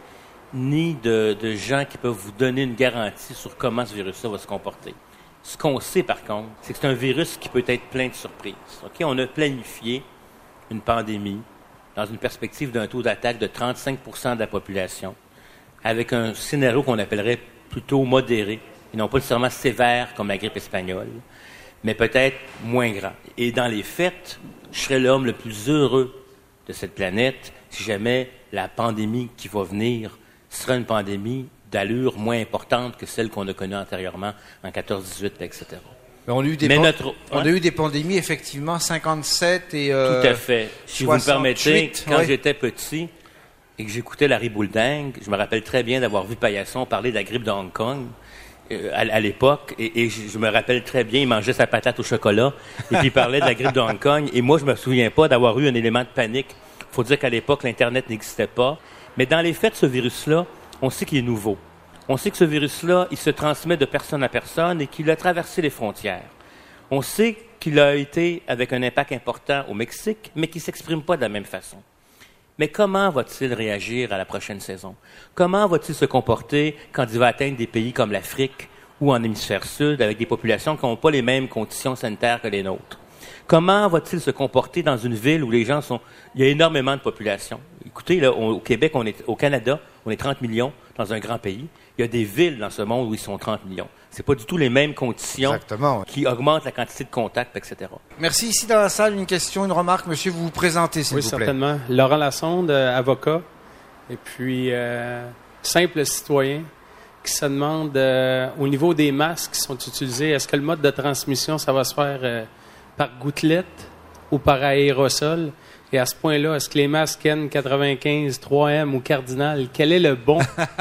S19: ni de, de gens qui peuvent vous donner une garantie sur comment ce virus-là va se comporter. Ce qu'on sait, par contre, c'est que c'est un virus qui peut être plein de surprises. Okay? On a planifié une pandémie dans une perspective d'un taux d'attaque de trente-cinq pour cent de la population, avec un scénario qu'on appellerait plutôt modéré, et non pas nécessairement sévère comme la grippe espagnole, mais peut-être moins grand. Et dans les faits, je serais l'homme le plus heureux de cette planète si jamais la pandémie qui va venir sera une pandémie d'allure moins importante que celle qu'on a connue antérieurement en quatorze dix-huit, et cetera.
S1: Mais on a eu des,
S19: Mais
S1: pan-
S19: notre,
S1: on
S19: hein?
S1: a eu des pandémies, effectivement, cinquante-sept et... Euh,
S19: Tout à fait. Si vous me permettez, quand
S1: ouais.
S19: j'étais petit et que j'écoutais Larry Boulding, je me rappelle très bien d'avoir vu Paillasson parler de la grippe de Hong Kong euh, à, à l'époque, et, et je, je me rappelle très bien, il mangeait sa patate au chocolat, et puis il parlait de la grippe de Hong Kong, et moi, je me souviens pas d'avoir eu un élément de panique. Il faut dire qu'à l'époque, l'Internet n'existait pas. Mais dans les faits, ce virus-là, on sait qu'il est nouveau. On sait que ce virus-là, il se transmet de personne à personne et qu'il a traversé les frontières. On sait qu'il a été avec un impact important au Mexique, mais qu'il ne s'exprime pas de la même façon. Mais comment va-t-il réagir à la prochaine saison? Comment va-t-il se comporter quand il va atteindre des pays comme l'Afrique ou en hémisphère sud, avec des populations qui n'ont pas les mêmes conditions sanitaires que les nôtres? Comment va-t-il se comporter dans une ville où les gens sont... Il y a énormément de population. Écoutez, là, on, au Québec, on est, au Canada, on est trente millions dans un grand pays. Il y a des villes dans ce monde où ils sont trente millions. C'est pas du tout les mêmes conditions
S1: Exactement.
S19: qui augmentent la quantité de contacts, et cetera.
S1: Merci. Ici dans la salle, une question, une remarque. Monsieur, vous vous présentez, s'il
S2: oui,
S1: vous plaît.
S2: Oui, certainement. Laurent Lassonde, euh, avocat, et puis euh, simple citoyen qui se demande, euh, au niveau des masques qui sont utilisés, est-ce que le mode de transmission, ça va se faire euh, par gouttelette ou par aérosol? Et à ce point-là, est-ce que les masques N quatre-vingt-quinze, trois M ou Cardinal, quel est le bon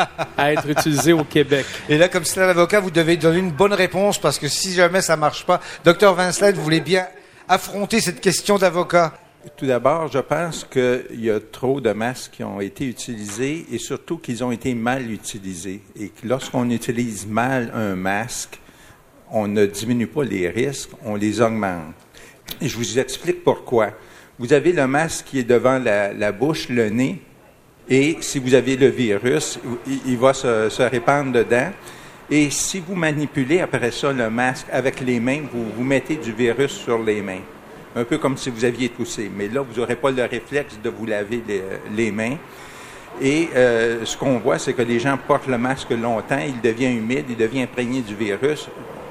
S2: à être utilisé au Québec?
S1: Et là, comme c'est l'avocat, vous devez donner une bonne réponse parce que si jamais ça marche pas, docteur Vincelette, vous voulez bien affronter cette question d'avocat?
S21: Tout d'abord, je pense qu'il y a trop de masques qui ont été utilisés et surtout qu'ils ont été mal utilisés. Et que lorsqu'on utilise mal un masque, on ne diminue pas les risques, on les augmente. Et je vous explique pourquoi. Vous avez le masque qui est devant la, la bouche, le nez, et si vous avez le virus, il, il va se, se répandre dedans. Et si vous manipulez après ça le masque avec les mains, vous, vous mettez du virus sur les mains. Un peu comme si vous aviez toussé. Mais là, vous n'aurez pas le réflexe de vous laver les, les mains. Et euh, ce qu'on voit, c'est que les gens portent le masque longtemps, il devient humide, il devient imprégné du virus.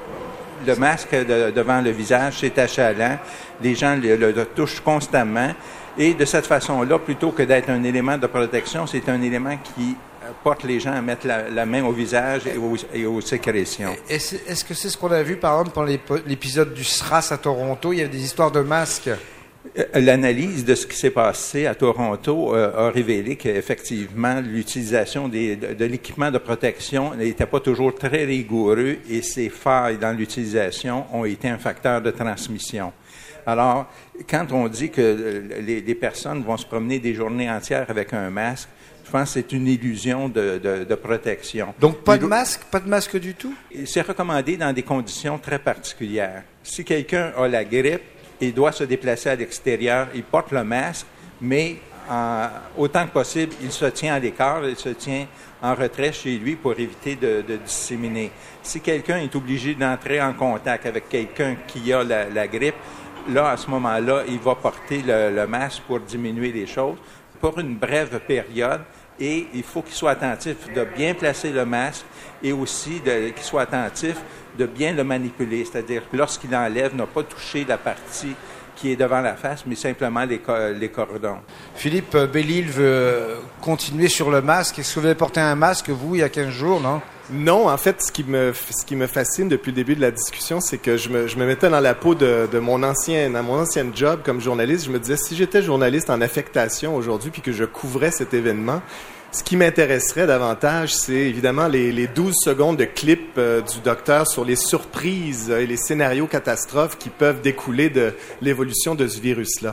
S21: Le masque de, devant le visage, c'est achalant. Les gens le, le, le touchent constamment. Et de cette façon-là, plutôt que d'être un élément de protection, c'est un élément qui porte les gens à mettre la, la main au visage et aux, et aux sécrétions.
S1: Est-ce, est-ce que c'est ce qu'on a vu, par exemple, pendant l'épisode du SRAS à Toronto? Il y avait des histoires de masques.
S21: L'analyse de ce qui s'est passé à Toronto euh, a révélé qu'effectivement, l'utilisation des, de, de l'équipement de protection n'était pas toujours très rigoureux et ces failles dans l'utilisation ont été un facteur de transmission. Alors, quand on dit que les, les personnes vont se promener des journées entières avec un masque, je pense que c'est une illusion de, de, de protection.
S1: Donc, pas de masque? Pas de masque du tout?
S21: C'est recommandé dans des conditions très particulières. Si quelqu'un a la grippe, il doit se déplacer à l'extérieur, il porte le masque, mais en, autant que possible, il se tient à l'écart, il se tient en retrait chez lui pour éviter de, de disséminer. Si quelqu'un est obligé d'entrer en contact avec quelqu'un qui a la, la grippe, là, à ce moment-là, il va porter le, le masque pour diminuer les choses pour une brève période. Et il faut qu'il soit attentif de bien placer le masque et aussi de, qu'il soit attentif de bien le manipuler. C'est-à-dire que lorsqu'il enlève, n'a pas touché la partie qui est devant la face, mais simplement les, les cordons.
S1: Philippe Belle-Île veut continuer sur le masque. Est-ce que vous avez porté un masque, vous, il y a quinze jours, non?
S16: Non, en fait, ce qui me ce qui me fascine depuis le début de la discussion, c'est que je me je me mettais dans la peau de, de mon ancien dans mon ancien job comme journaliste. Je me disais, si j'étais journaliste en affectation aujourd'hui puis que je couvrais cet événement, ce qui m'intéresserait davantage, c'est évidemment les, les douze secondes de clip euh, du docteur sur les surprises et les scénarios catastrophes qui peuvent découler de l'évolution de ce virus-là.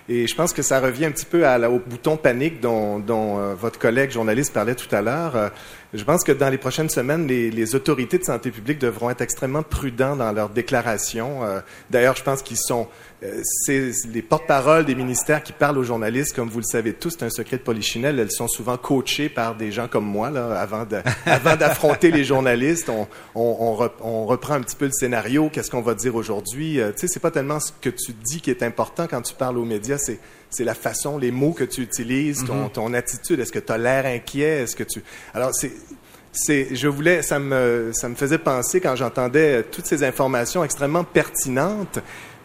S16: Et je pense que ça revient un petit peu à la, au bouton panique dont, dont euh, votre collègue journaliste parlait tout à l'heure. Euh, je pense que dans les prochaines semaines, les, les autorités de santé publique devront être extrêmement prudents dans leurs déclarations. Euh, d'ailleurs, je pense qu'ils sont... Euh, c'est les porte-paroles des ministères qui parlent aux journalistes, comme vous le savez tous, c'est un secret de polichinelle. Elles sont souvent coachées par des gens comme moi, là, avant, de, avant d'affronter les journalistes. On, on, on, rep, on reprend un petit peu le scénario. Qu'est-ce qu'on va dire aujourd'hui? Euh, tu sais, c'est pas tellement ce que tu dis qui est important quand tu parles aux médias, c'est c'est la façon, les mots que tu utilises, ton, ton attitude. Est-ce que tu as l'air inquiet? Est-ce que tu... Alors, c'est... C'est, je voulais, ça me, ça me faisait penser quand j'entendais toutes ces informations extrêmement pertinentes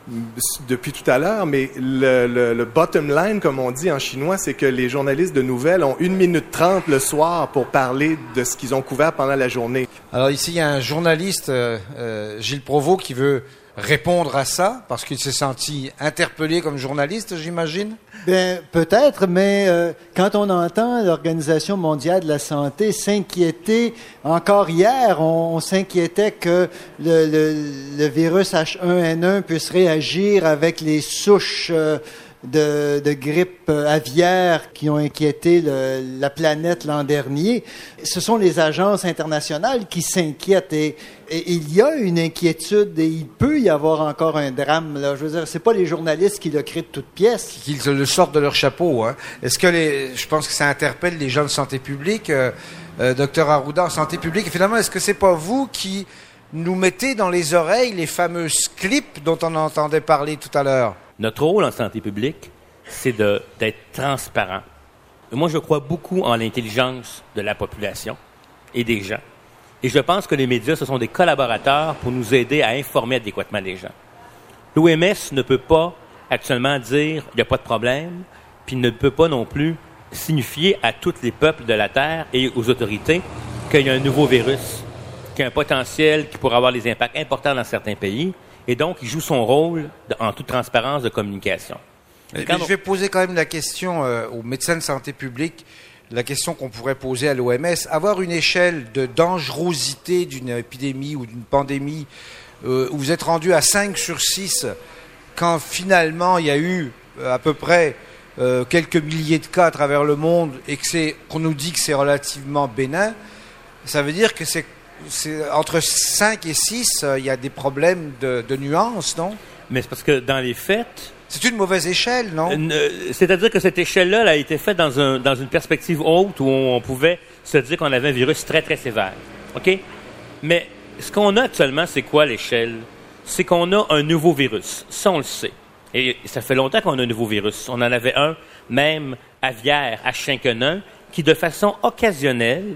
S16: depuis tout à l'heure, mais le, le, le bottom line, comme on dit en chinois, c'est que les journalistes de nouvelles ont une minute trente le soir pour parler de ce qu'ils ont couvert pendant la journée.
S1: Alors ici, il y a un journaliste, euh, euh, Gilles Provost, qui veut répondre à ça, parce qu'il s'est senti interpellé comme journaliste, j'imagine?
S22: Bien, peut-être, mais euh, quand on entend l'Organisation mondiale de la santé s'inquiéter, encore hier, on, on s'inquiétait que le, le, le virus H un N un puisse réagir avec les souches euh, de, de grippe aviaire qui ont inquiété le, la planète l'an dernier. Ce sont les agences internationales qui s'inquiètent et, et il y a une inquiétude et il peut y avoir encore un drame. Là. Je veux dire, c'est pas les journalistes qui le créent de toutes pièces.
S1: Qu'ils le sortent de leur chapeau. Hein. Est-ce que les, je pense que ça interpelle les gens de santé publique, euh, euh, docteur Arruda, en santé publique. Et finalement, est-ce que c'est pas vous qui nous mettez dans les oreilles les fameuses clips dont on entendait parler tout à l'heure?
S19: Notre rôle en santé publique, c'est de, d'être transparent. Moi, je crois beaucoup en l'intelligence de la population et des gens. Et je pense que les médias, ce sont des collaborateurs pour nous aider à informer adéquatement les gens. L'O M S ne peut pas actuellement dire « il n'y a pas de problème », puis ne peut pas non plus signifier à tous les peuples de la Terre et aux autorités qu'il y a un nouveau virus, qu'il y a un potentiel qui pourrait avoir des impacts importants dans certains pays. Et donc, il joue son rôle de, en toute transparence de communication.
S1: Mais on... Je vais poser quand même la question euh, aux médecins de santé publique, la question qu'on pourrait poser à l'O M S. Avoir une échelle de dangerosité d'une épidémie ou d'une pandémie euh, où vous êtes rendu à cinq sur six, quand finalement il y a eu euh, à peu près euh, quelques milliers de cas à travers le monde et que c'est, qu'on nous dit que c'est relativement bénin, ça veut dire que c'est C'est, entre cinq et six, euh, il y a des problèmes de, de nuances, non?
S19: Mais c'est parce que dans les faits...
S1: C'est une mauvaise échelle, non?
S19: Euh, c'est-à-dire que cette échelle-là elle a été faite dans, un, dans une perspective haute où on pouvait se dire qu'on avait un virus très, très sévère. OK? Mais ce qu'on a actuellement, c'est quoi l'échelle? C'est qu'on a un nouveau virus. Ça, on le sait. Et ça fait longtemps qu'on a un nouveau virus. On en avait un, même aviaire, H cinq N un, qui, de façon occasionnelle,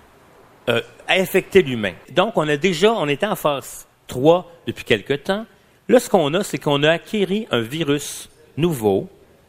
S19: Euh, a infecté l'humain. Donc, on a déjà, on était en phase trois depuis quelque temps. Là, ce qu'on a, c'est qu'on a acquis un virus nouveau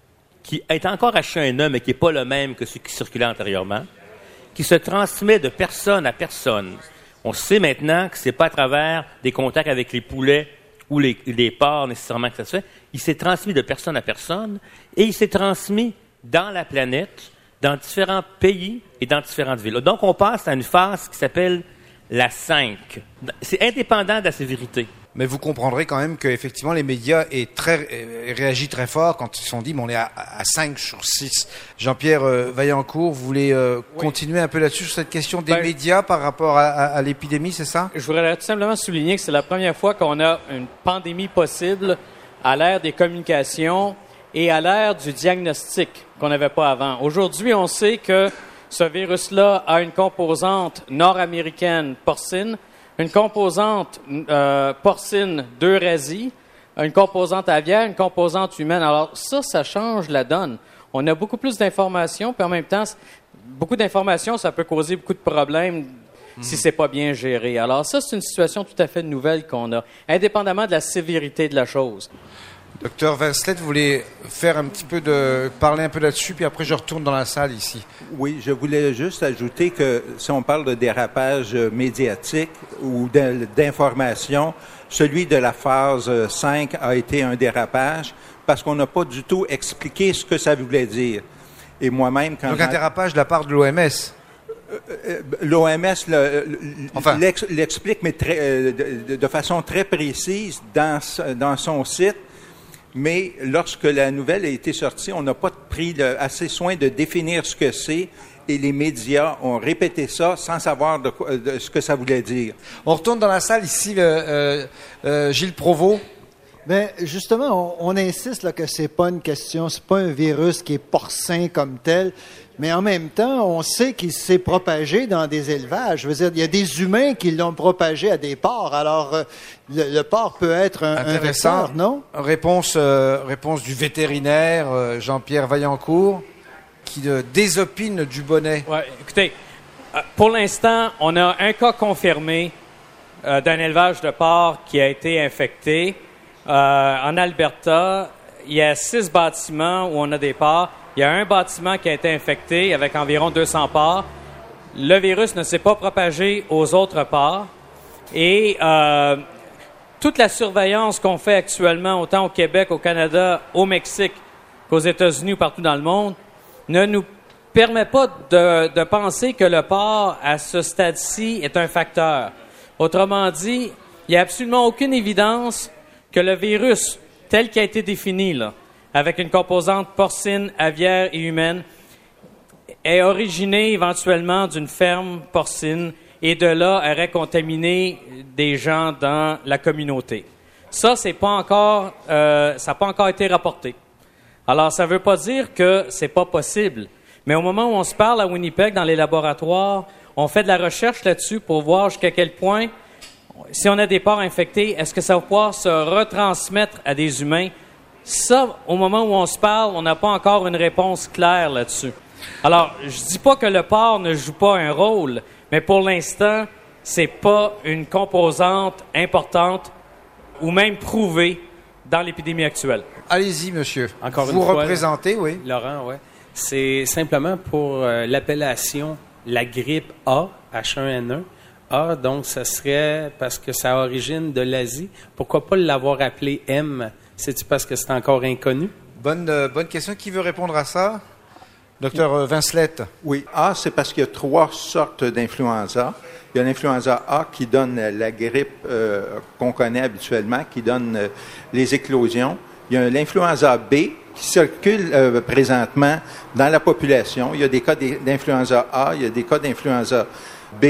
S19: qui est encore H un N un, mais qui n'est pas le même que celui qui circulait antérieurement, qui se transmet de personne à personne. On sait maintenant que c'est pas à travers des contacts avec les poulets ou les, les porcs nécessairement que ça se fait. Il s'est transmis de personne à personne et il s'est transmis dans la planète, dans différents pays et dans différentes villes. Donc, on passe à une phase qui s'appelle la cinq. C'est indépendant de la sévérité.
S1: Mais vous comprendrez quand même qu'effectivement, les médias est très, euh, réagissent très fort quand ils se sont dit, bon, on est à, à cinq sur six. Jean-Pierre euh, Vaillancourt, vous voulez euh, oui. continuer un peu là-dessus sur cette question des ben, médias par rapport à, à, à l'épidémie, c'est ça?
S20: Je voudrais tout simplement souligner que c'est la première fois qu'on a une pandémie possible à l'ère des communications et à l'ère du diagnostic qu'on n'avait pas avant. Aujourd'hui, on sait que ce virus-là a une composante nord-américaine porcine, une composante euh, porcine d'Eurasie, une composante aviaire, une composante humaine. Alors ça, ça change la donne. On a beaucoup plus d'informations, puis en même temps, beaucoup d'informations, ça peut causer beaucoup de problèmes mmh. si c'est pas bien géré. Alors ça, c'est une situation tout à fait nouvelle qu'on a, indépendamment de la sévérité de la chose.
S1: Docteur Vincelette, vous voulez faire un petit peu de parler un peu là-dessus, puis après je retourne dans la salle ici.
S21: Oui, je voulais juste ajouter que si on parle de dérapage médiatique ou d'information, celui de la phase cinq a été un dérapage parce qu'on n'a pas du tout expliqué ce que ça voulait dire. Et moi-même, quand
S1: donc un dérapage de la part de l'O M S.
S21: L'O M S le, le, enfin. l'ex, l'explique, mais très, de, de façon très précise dans, dans son site. mais lorsque la nouvelle a été sortie, on n'a pas pris le, assez soin de définir ce que c'est et les médias ont répété ça sans savoir de, quoi, de ce que ça voulait dire.
S1: On retourne dans la salle ici, le, euh, euh, Gilles Provost.
S22: Ben justement, on, on insiste là que c'est pas une question, c'est pas un virus qui est porcin comme tel, mais en même temps, on sait qu'il s'est propagé dans des élevages. Je veux dire, il y a des humains qui l'ont propagé à des porcs. Alors, euh, le, le porc peut être un, un vecteur, non?
S1: Réponse, euh, réponse du vétérinaire euh, Jean-Pierre Vaillancourt, qui euh, désopine du bonnet.
S20: Ouais, écoutez, euh, pour l'instant, on a un cas confirmé euh, d'un élevage de porcs qui a été infecté. Euh, en Alberta, il y a six bâtiments où on a des porcs. Il y a un bâtiment qui a été infecté avec environ deux cents porcs. Le virus ne s'est pas propagé aux autres porcs. Et euh, toute la surveillance qu'on fait actuellement, autant au Québec, au Canada, au Mexique, qu'aux États-Unis ou partout dans le monde, ne nous permet pas de, de penser que le porc, à ce stade-ci, est un facteur. Autrement dit, il n'y a absolument aucune évidence que le virus, tel qu'il a été défini, là, avec une composante porcine, aviaire et humaine, est originé éventuellement d'une ferme porcine et de là aurait contaminé des gens dans la communauté. Ça, c'est pas encore, euh, ça n'a pas encore été rapporté. Alors, ça ne veut pas dire que c'est pas possible, mais au moment où on se parle à Winnipeg, dans les laboratoires, on fait de la recherche là-dessus pour voir jusqu'à quel point, si on a des porcs infectés, est-ce que ça va pouvoir se retransmettre à des humains? Ça, au moment où on se parle, on n'a pas encore une réponse claire là-dessus. Alors, je dis pas que le porc ne joue pas un rôle, mais pour l'instant, c'est pas une composante importante ou même prouvée dans l'épidémie actuelle.
S1: Allez-y, monsieur.
S2: Encore
S1: Vous
S2: une fois,
S1: représentez, oui.
S2: Laurent, oui. C'est simplement pour euh, l'appellation la grippe A, H un N un. A, donc, ça serait parce que ça origine de l'Asie. Pourquoi pas l'avoir appelé M? C'est-tu parce que c'est encore inconnu?
S1: Bonne, euh, bonne question. Qui veut répondre à ça? Docteur euh, Vincelette.
S21: Oui, A, c'est parce qu'il y a trois sortes d'influenza. Il y a l'influenza A qui donne la grippe euh, qu'on connaît habituellement, qui donne euh, les éclosions. Il y a l'influenza B qui circule euh, présentement dans la population. Il y a des cas d'influenza A, il y a des cas d'influenza B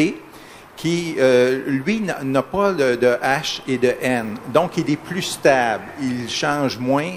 S21: qui, euh, lui, n'a pas de, de H et de N. Donc, il est plus stable. Il change moins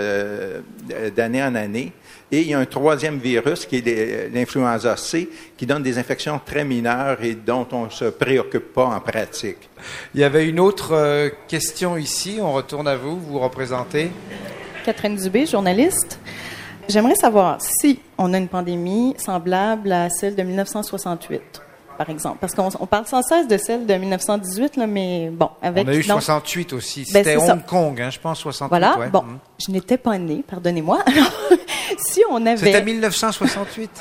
S21: de, d'année en année. Et il y a un troisième virus qui est l'influenza C, qui donne des infections très mineures et dont on ne se préoccupe pas en pratique.
S1: Il y avait une autre euh, question ici. On retourne à vous. Vous représentez?
S7: Catherine Dubé, journaliste. J'aimerais savoir si on a une pandémie semblable à celle de mille neuf cent soixante-huit. Par exemple, parce qu'on on parle sans cesse de celle de mille neuf cent dix-huit, là, mais bon, avec...
S1: On a eu
S7: donc,
S1: soixante-huit aussi.
S7: Ben,
S1: C'était
S7: Hong
S1: ça. Kong, hein, je pense, soixante-huit.
S7: Voilà,
S1: ouais.
S7: bon,
S1: Mmh.
S7: je n'étais pas née, pardonnez-moi. Alors, si on avait...
S1: C'était mille neuf cent soixante-huit.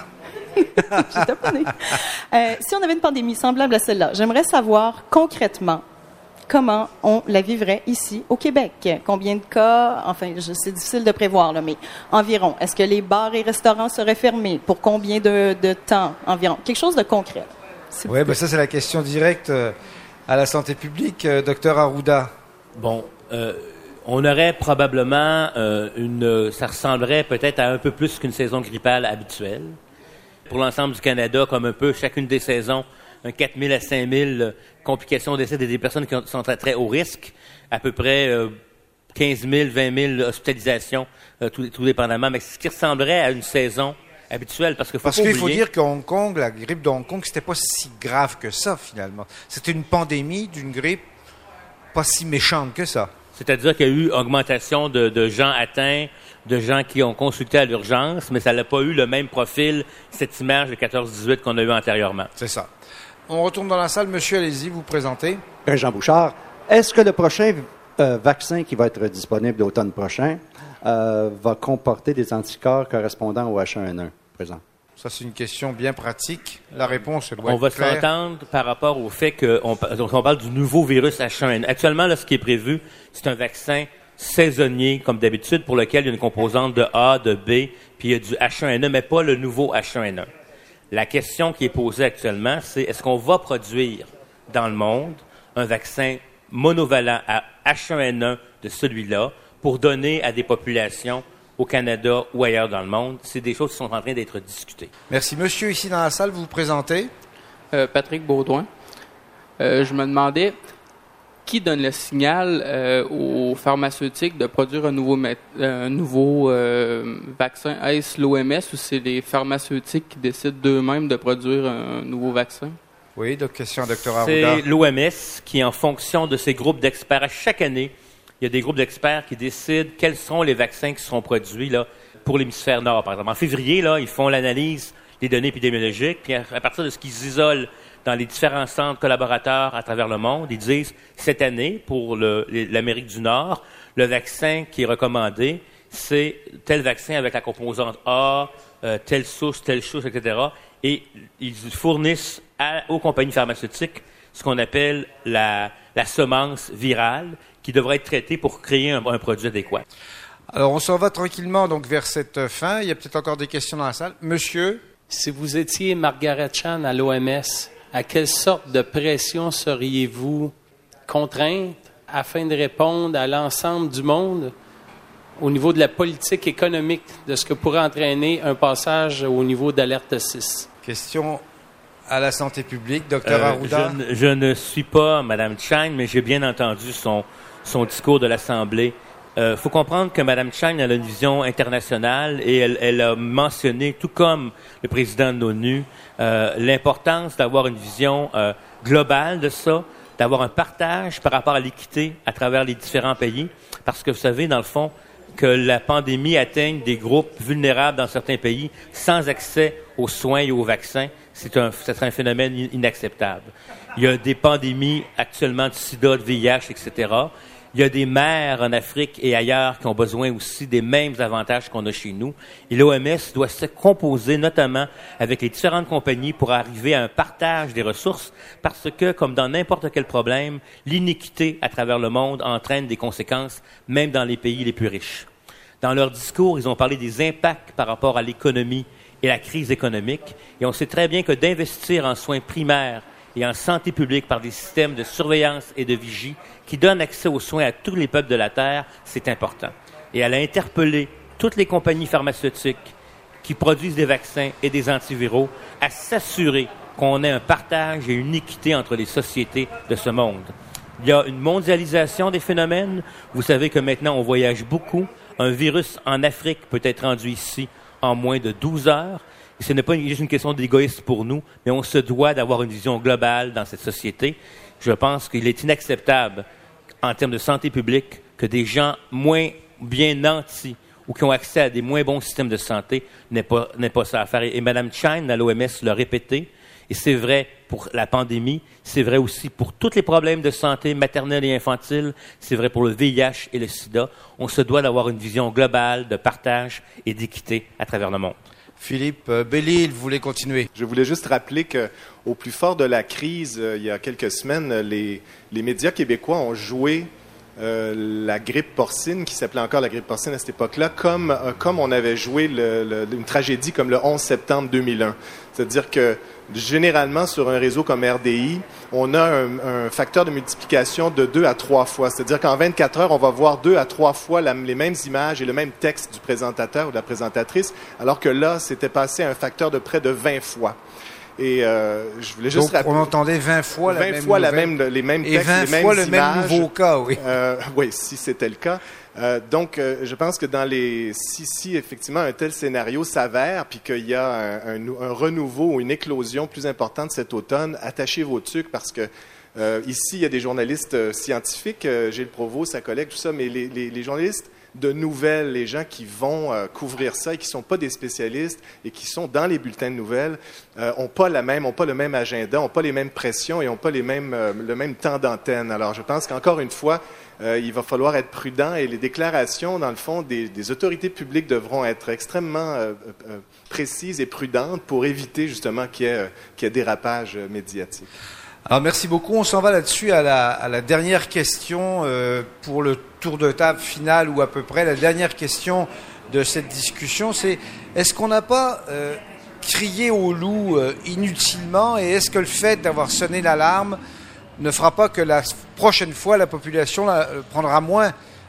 S7: J'étais pas née. Euh, si on avait une pandémie semblable à celle-là, j'aimerais savoir concrètement comment on la vivrait ici, au Québec. Combien de cas, enfin, je, c'est difficile de prévoir, là, mais environ. Est-ce que les bars et restaurants seraient fermés? Pour combien de, de temps environ? Quelque chose de concret.
S1: Oui, ben ça, c'est la question directe euh, à la santé publique. Euh, docteur Arruda.
S19: Bon, euh, on aurait probablement euh, une... Ça ressemblerait peut-être à un peu plus qu'une saison grippale habituelle. Pour l'ensemble du Canada, comme un peu chacune des saisons, un quatre mille à cinq mille complications d'essai des personnes qui sont très, très haut risque, à peu près euh, quinze mille, vingt mille hospitalisations, euh, tout, tout dépendamment, mais ce qui ressemblerait à une saison habituelle, parce qu'il faut
S1: Parce
S19: pas
S1: qu'il faut
S19: oublier...
S1: dire qu'à Hong Kong, la grippe de Hong Kong, c'était pas si grave que ça, finalement. C'était une pandémie d'une grippe pas si méchante que ça.
S19: C'est-à-dire qu'il y a eu augmentation de, de gens atteints, de gens qui ont consulté à l'urgence, mais ça n'a pas eu le même profil, cette image de quatorze dix-huit qu'on a eu antérieurement.
S1: C'est ça. On retourne dans la salle. Monsieur, allez-y, vous présentez.
S8: Jean Bouchard, est-ce que le prochain euh, vaccin qui va être disponible l'automne prochain euh, va comporter des anticorps correspondant au H un N un présent?
S1: Ça, c'est une question bien pratique. La réponse doit
S19: on
S1: être
S19: va
S1: claire.
S19: s'entendre par rapport au fait qu'on on parle du nouveau virus H un N un. Actuellement, là, ce qui est prévu, c'est un vaccin saisonnier, comme d'habitude, pour lequel il y a une composante de A, de B, puis il y a du H un N un, mais pas le nouveau H un N un. La question qui est posée actuellement, c'est est-ce qu'on va produire dans le monde un vaccin monovalent à H un N un de celui-là pour donner à des populations au Canada ou ailleurs dans le monde. C'est des choses qui sont en train d'être discutées.
S1: Merci. Monsieur, ici dans la salle, vous vous présentez?
S9: Euh, Patrick Baudouin. Euh, je me demandais qui donne le signal euh, aux pharmaceutiques de produire un nouveau, un nouveau euh, vaccin. Est-ce l'O M S ou c'est les pharmaceutiques qui décident d'eux-mêmes de produire un nouveau vaccin?
S1: Oui, donc question à Dr Arruda.
S19: C'est l'O M S qui, en fonction de ces groupes d'experts, à chaque année, il y a des groupes d'experts qui décident quels seront les vaccins qui seront produits là, pour l'hémisphère nord, par exemple. En février, là, ils font l'analyse des données épidémiologiques, puis à, à partir de ce qu'ils isolent dans les différents centres collaborateurs à travers le monde, ils disent, cette année, pour le, l'Amérique du Nord, le vaccin qui est recommandé, c'est tel vaccin avec la composante A, euh, telle souche, telle souche, et cetera. Et ils fournissent à, aux compagnies pharmaceutiques ce qu'on appelle la, la semence virale qui devrait être traitée pour créer un, un produit adéquat.
S1: Alors, on s'en va tranquillement donc vers cette fin. Il y a peut-être encore des questions dans la salle. Monsieur?
S2: Si vous étiez Margaret Chan à l'O M S, à quelle sorte de pression seriez-vous contrainte afin de répondre à l'ensemble du monde au niveau de la politique économique, de ce que pourrait entraîner un passage au niveau d'alerte six?
S1: Question à la santé publique, docteur
S19: Euh,
S1: Arruda.
S19: je, je ne suis pas Mme Chang, mais j'ai bien entendu son, son discours de l'Assemblée. Il euh, faut comprendre que Mme Chang a une vision internationale et elle, elle a mentionné, tout comme le président de l'ONU, euh, l'importance d'avoir une vision euh, globale de ça, d'avoir un partage par rapport à l'équité à travers les différents pays. Parce que vous savez, dans le fond, que la pandémie atteigne des groupes vulnérables dans certains pays sans accès aux soins et aux vaccins, c'est un, ça serait un phénomène inacceptable. Il y a des pandémies actuellement de sida, de V I H, et cetera. Il y a des mères en Afrique et ailleurs qui ont besoin aussi des mêmes avantages qu'on a chez nous. Et l'O M S doit se composer notamment avec les différentes compagnies pour arriver à un partage des ressources parce que, comme dans n'importe quel problème, l'iniquité à travers le monde entraîne des conséquences, même dans les pays les plus riches. Dans leur discours, ils ont parlé des impacts par rapport à l'économie et la crise économique. Et on sait très bien que d'investir en soins primaires et en santé publique par des systèmes de surveillance et de vigie qui donnent accès aux soins à tous les peuples de la Terre, c'est important. Et elle a interpellé toutes les compagnies pharmaceutiques qui produisent des vaccins et des antiviraux à s'assurer qu'on ait un partage et une équité entre les sociétés de ce monde. Il y a une mondialisation des phénomènes. Vous savez que maintenant, on voyage beaucoup. Un virus en Afrique peut être rendu ici en moins de douze heures. Et ce n'est pas juste une question d'égoïsme pour nous, mais on se doit d'avoir une vision globale dans cette société. Je pense qu'il est inacceptable, en termes de santé publique, que des gens moins bien nantis ou qui ont accès à des moins bons systèmes de santé n'aient pas, n'aient pas ça à faire. Et, et Mme Chan, à l'O M S, l'a répété. Et c'est vrai pour la pandémie, c'est vrai aussi pour tous les problèmes de santé maternelle et infantile, c'est vrai pour le V I H et le sida. On se doit d'avoir une vision globale de partage et d'équité à travers le monde.
S1: Philippe euh, Bellil, vous voulez continuer?
S16: Je voulais juste rappeler qu'au plus fort de la crise, euh, il y a quelques semaines, les, les médias québécois ont joué euh, la grippe porcine, qui s'appelait encore la grippe porcine à cette époque-là, comme, euh, comme on avait joué le, le, une tragédie comme le onze septembre deux mille un. C'est-à-dire que généralement, sur un réseau comme R D I, on a un, un facteur de multiplication de deux à trois fois. C'est-à-dire qu'en vingt-quatre heures, on va voir deux à trois fois la, les mêmes images et le même texte du présentateur ou de la présentatrice, alors que là, c'était passé à un facteur de près de vingt fois. Et euh, je voulais juste
S1: Donc,
S16: rappeler,
S1: on entendait vingt fois la
S16: vingt
S1: même
S16: fois la
S1: nouvelle.
S16: même, les mêmes
S1: Et
S16: textes,
S1: vingt
S16: les mêmes
S1: fois le
S16: images.
S1: même nouveau cas, oui.
S16: Euh, oui, si c'était le cas. Euh, donc, euh, je pense que dans les si, si effectivement un tel scénario s'avère, puis qu'il y a un, un, un renouveau ou une éclosion plus importante cet automne, attachez vos tuques parce que euh, ici il y a des journalistes euh, scientifiques, euh, Gilles Provost, sa collègue, tout ça, mais les, les, les journalistes de nouvelles, les gens qui vont euh, couvrir ça et qui sont pas des spécialistes et qui sont dans les bulletins de nouvelles, euh, ont pas la même, ont pas le même agenda, ont pas les mêmes pressions et ont pas les mêmes, euh, le même temps d'antenne. Alors, je pense qu'encore une fois, euh, il va falloir être prudent et les déclarations, dans le fond, des, des autorités publiques devront être extrêmement euh, euh, précises et prudentes pour éviter justement qu'il y ait, euh, qu'il y ait dérapage euh, médiatique.
S1: Alors, merci beaucoup. On s'en va là-dessus à la, à la dernière question euh, pour le tour de table final ou à peu près. La dernière question de cette discussion, c'est est-ce qu'on n'a pas euh, crié au loup euh, inutilement et est-ce que le fait d'avoir sonné l'alarme ne fera pas que la prochaine fois, la population la, euh, prendra moins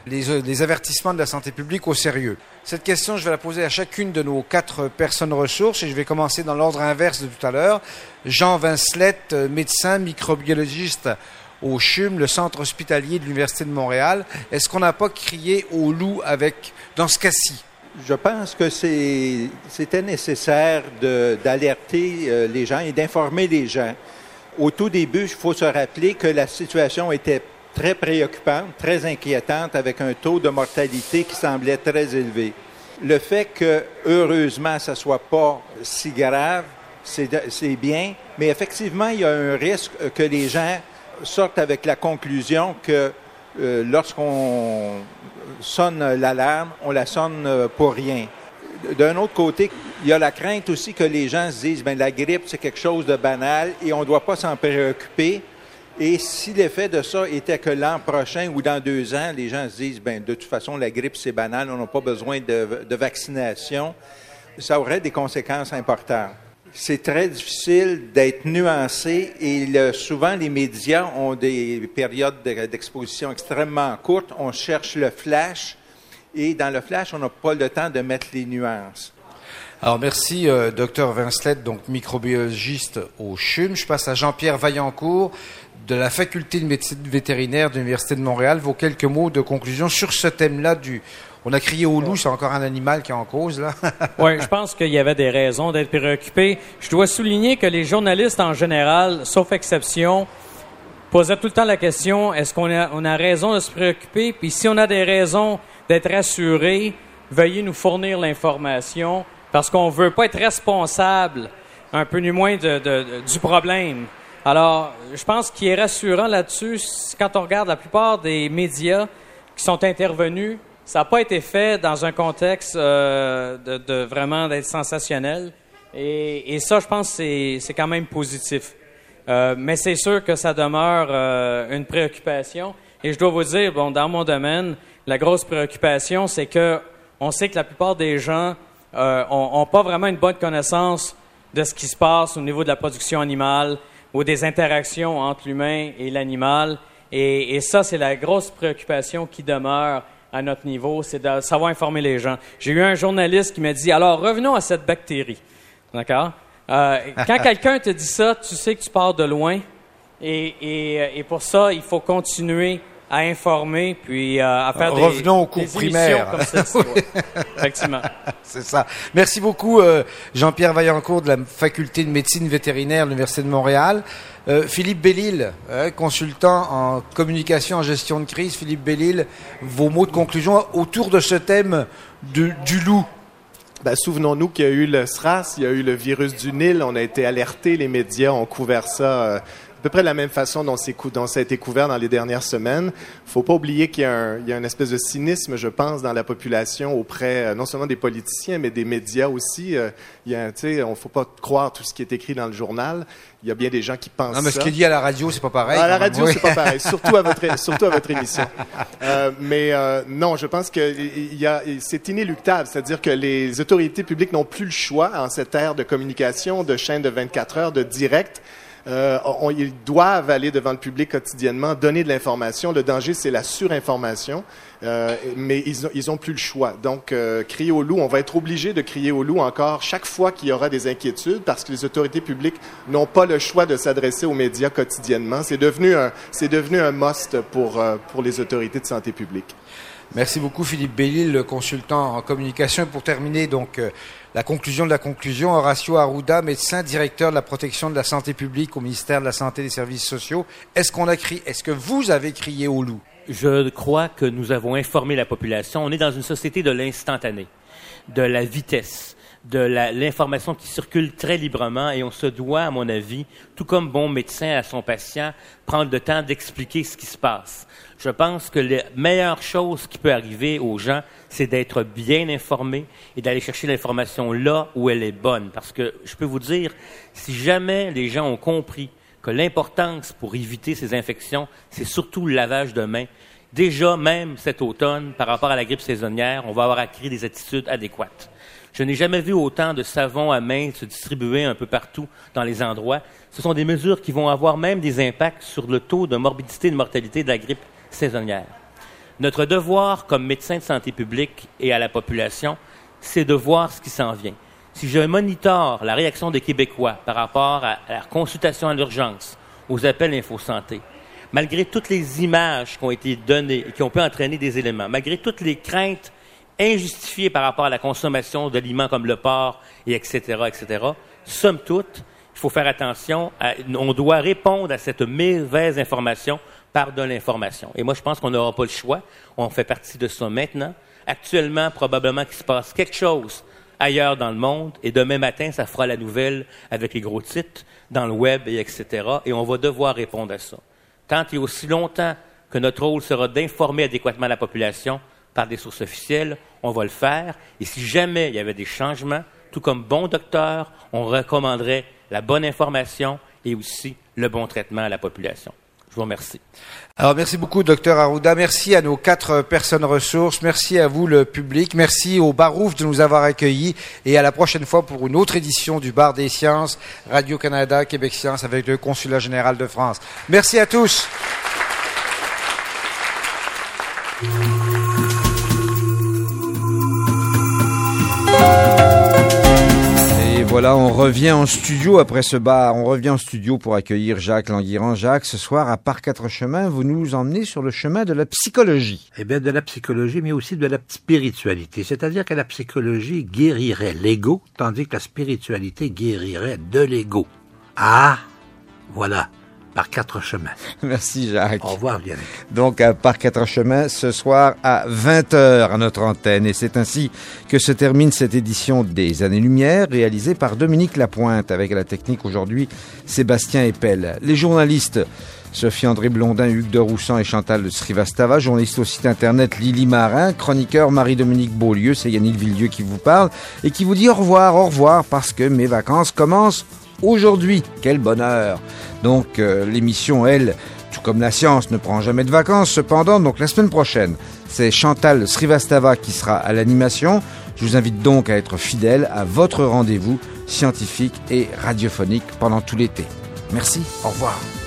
S1: les, les avertissements de la santé publique au sérieux. Cette question, je vais la poser à chacune de nos quatre personnes ressources et je vais commencer dans l'ordre inverse de tout à l'heure. Jean Vincelette, médecin, microbiologiste au C H U M, le centre hospitalier de l'Université de Montréal. Est-ce qu'on n'a pas crié au loup avec, dans ce cas-ci?
S21: Je pense que c'est, c'était nécessaire de, d'alerter euh, les gens et d'informer les gens. Au tout début, il faut se rappeler que la situation était très préoccupante, très inquiétante, avec un taux de mortalité qui semblait très élevé. Le fait que, heureusement, ça ne soit pas si grave, c'est, c'est bien, mais effectivement, il y a un risque que les gens sortent avec la conclusion que euh, lorsqu'on sonne l'alarme, on la sonne pour rien. D'un autre côté, il y a la crainte aussi que les gens se disent, bien, la grippe, c'est quelque chose de banal et on ne doit pas s'en préoccuper. Et si l'effet de ça était que l'an prochain ou dans deux ans, les gens se disent, bien, de toute façon, la grippe, c'est banal, on n'a pas besoin de, de vaccination, ça aurait des conséquences importantes. C'est très difficile d'être nuancé et le, souvent les médias ont des périodes d'exposition extrêmement courtes. On cherche le flash et dans le flash, on n'a pas le temps de mettre les nuances.
S1: Alors merci, euh, docteur Vincelette, donc microbiologiste au C H U M. Je passe à Jean-Pierre Vaillancourt de la faculté de médecine vétérinaire de l'Université de Montréal. Vos quelques mots de conclusion sur ce thème-là du... On a crié au loup, c'est encore un animal qui est en cause, là.
S20: Oui, je pense qu'il y avait des raisons d'être préoccupés. Je dois souligner que les journalistes, en général, sauf exception, posaient tout le temps la question, est-ce qu'on a, on a raison de se préoccuper? Puis si on a des raisons d'être rassurés, veuillez nous fournir l'information, parce qu'on ne veut pas être responsable, un peu du moins, de, de, de, du problème. Alors, je pense qu'il est rassurant là-dessus, quand on regarde la plupart des médias qui sont intervenus, ça n'a pas été fait dans un contexte euh, de, de vraiment d'être sensationnel. Et, et ça, je pense que c'est, c'est quand même positif. Euh, mais c'est sûr que ça demeure euh, une préoccupation. Et je dois vous dire, bon, dans mon domaine, la grosse préoccupation, c'est que on sait que la plupart des gens euh, ont, ont pas vraiment une bonne connaissance de ce qui se passe au niveau de la production animale ou des interactions entre l'humain et l'animal. Et, et ça, c'est la grosse préoccupation qui demeure à notre niveau, c'est de savoir informer les gens. J'ai eu un journaliste qui m'a dit, alors revenons à cette bactérie. D'accord? Euh, quand quelqu'un te dit ça, tu sais que tu pars de loin. Et, et, et pour ça, il faut continuer à informer, puis euh, à faire des,
S1: Revenons au cours
S20: des
S1: primaire.
S20: Comme celle-ci, ouais. Effectivement.
S1: C'est ça. Merci beaucoup, euh, Jean-Pierre Vaillancourt de la faculté de médecine vétérinaire de l'Université de Montréal. Euh, Philippe Bellil, euh, consultant en communication, en gestion de crise. Philippe Bellil, vos mots de conclusion autour de ce thème de, du loup.
S16: Ben, souvenons-nous qu'il y a eu le SRAS, il y a eu le virus du Nil, on a été alertés, les médias ont couvert ça euh, à peu près de la même façon dont, c'est cou- dont ça a été couvert dans les dernières semaines. Il faut pas oublier qu'il y a, un, il y a une espèce de cynisme, je pense, dans la population auprès euh, non seulement des politiciens, mais des médias aussi. Euh, il y a, tu sais, on faut pas croire tout ce qui est écrit dans le journal. Il y a bien des gens qui pensent ça.
S1: Non, mais ce qui est dit à la radio, c'est pas pareil.
S16: À la radio,
S1: oui.
S16: c'est pas pareil, surtout à votre, surtout à votre émission. Euh, mais euh, non, je pense que il y a, c'est inéluctable, c'est-à-dire que les autorités publiques n'ont plus le choix en cette ère de communication, de chaîne de vingt-quatre heures, de direct. Euh, on, ils doivent aller devant le public quotidiennement, donner de l'information. Le danger, c'est la surinformation, euh, mais ils, ils ont plus le choix. Donc, euh, crier au loup, on va être obligé de crier au loup encore chaque fois qu'il y aura des inquiétudes, parce que les autorités publiques n'ont pas le choix de s'adresser aux médias quotidiennement. C'est devenu un, c'est devenu un must pour euh, pour les autorités de santé publique.
S1: Merci beaucoup, Philippe Bellil, le consultant en communication. Et pour terminer, donc, euh, la conclusion de la conclusion, Horacio Arruda, médecin, directeur de la protection de la santé publique au ministère de la Santé et des Services sociaux. Est-ce qu'on a crié, est-ce que vous avez crié au loup?
S19: Je crois que nous avons informé la population. On est dans une société de l'instantané, de la vitesse, de la, l'information qui circule très librement et on se doit, à mon avis, tout comme bon médecin à son patient, prendre le temps d'expliquer ce qui se passe. Je pense que la meilleure chose qui peut arriver aux gens, c'est d'être bien informés et d'aller chercher l'information là où elle est bonne. Parce que je peux vous dire, si jamais les gens ont compris que l'importance pour éviter ces infections, c'est surtout le lavage de mains, déjà même cet automne, par rapport à la grippe saisonnière, on va avoir acquis des attitudes adéquates. Je n'ai jamais vu autant de savon à main se distribuer un peu partout dans les endroits. Ce sont des mesures qui vont avoir même des impacts sur le taux de morbidité et de mortalité de la grippe saisonnière. Notre devoir comme médecin de santé publique et à la population, c'est de voir ce qui s'en vient. Si je monitore la réaction des Québécois par rapport à la consultation à l'urgence, aux appels InfoSanté, malgré toutes les images qui ont été données et qui ont pu entraîner des éléments, malgré toutes les craintes injustifiées par rapport à la consommation d'aliments comme le porc, et et cetera, et cetera, somme toute, il faut faire attention, à, on doit répondre à cette mauvaise information par de l'information. Et moi, je pense qu'on n'aura pas le choix. On fait partie de ça maintenant. Actuellement, probablement qu'il se passe quelque chose ailleurs dans le monde, et demain matin, ça fera la nouvelle avec les gros titres dans le web, et et cetera, et on va devoir répondre à ça. Tant et aussi longtemps que notre rôle sera d'informer adéquatement la population par des sources officielles, on va le faire. Et si jamais il y avait des changements, tout comme bon docteur, on recommanderait la bonne information et aussi le bon traitement à la population. Je vous remercie.
S1: Alors, merci beaucoup, docteur Arruda. Merci à nos quatre personnes ressources. Merci à vous, le public. Merci au Barouf de nous avoir accueillis. Et à la prochaine fois pour une autre édition du Bar des Sciences, Radio-Canada, Québec Science avec le Consulat général de France. Merci à tous. Voilà, on revient en studio après ce bar. On revient en studio pour accueillir Jacques Languirand. Jacques, ce soir, à Parc Quatre Chemins, vous nous emmenez sur le chemin de la psychologie.
S11: Eh bien, de la psychologie, mais aussi de la spiritualité. C'est-à-dire que la psychologie guérirait l'ego, tandis que la spiritualité guérirait de l'ego. Ah, voilà. Par Quatre Chemins.
S1: Merci, Jacques.
S11: Au revoir, Yannick.
S1: Donc, à Par Quatre Chemins, ce soir à vingt heures à notre antenne. Et c'est ainsi que se termine cette édition des Années-Lumière, réalisée par Dominique Lapointe, avec à la technique aujourd'hui Sébastien Eppel. Les journalistes Sophie-André Blondin, Hugues de Roussan et Chantal Srivastava, journaliste au site internet Lily Marin, chroniqueur Marie-Dominique Beaulieu, c'est Yannick Villieu qui vous parle et qui vous dit au revoir, au revoir, parce que mes vacances commencent aujourd'hui. Quel bonheur! Donc, euh, l'émission, elle, tout comme la science, ne prend jamais de vacances. Cependant, donc la semaine prochaine, c'est Chantal Srivastava qui sera à l'animation. Je vous invite donc à être fidèle à votre rendez-vous scientifique et radiophonique pendant tout l'été. Merci, au revoir.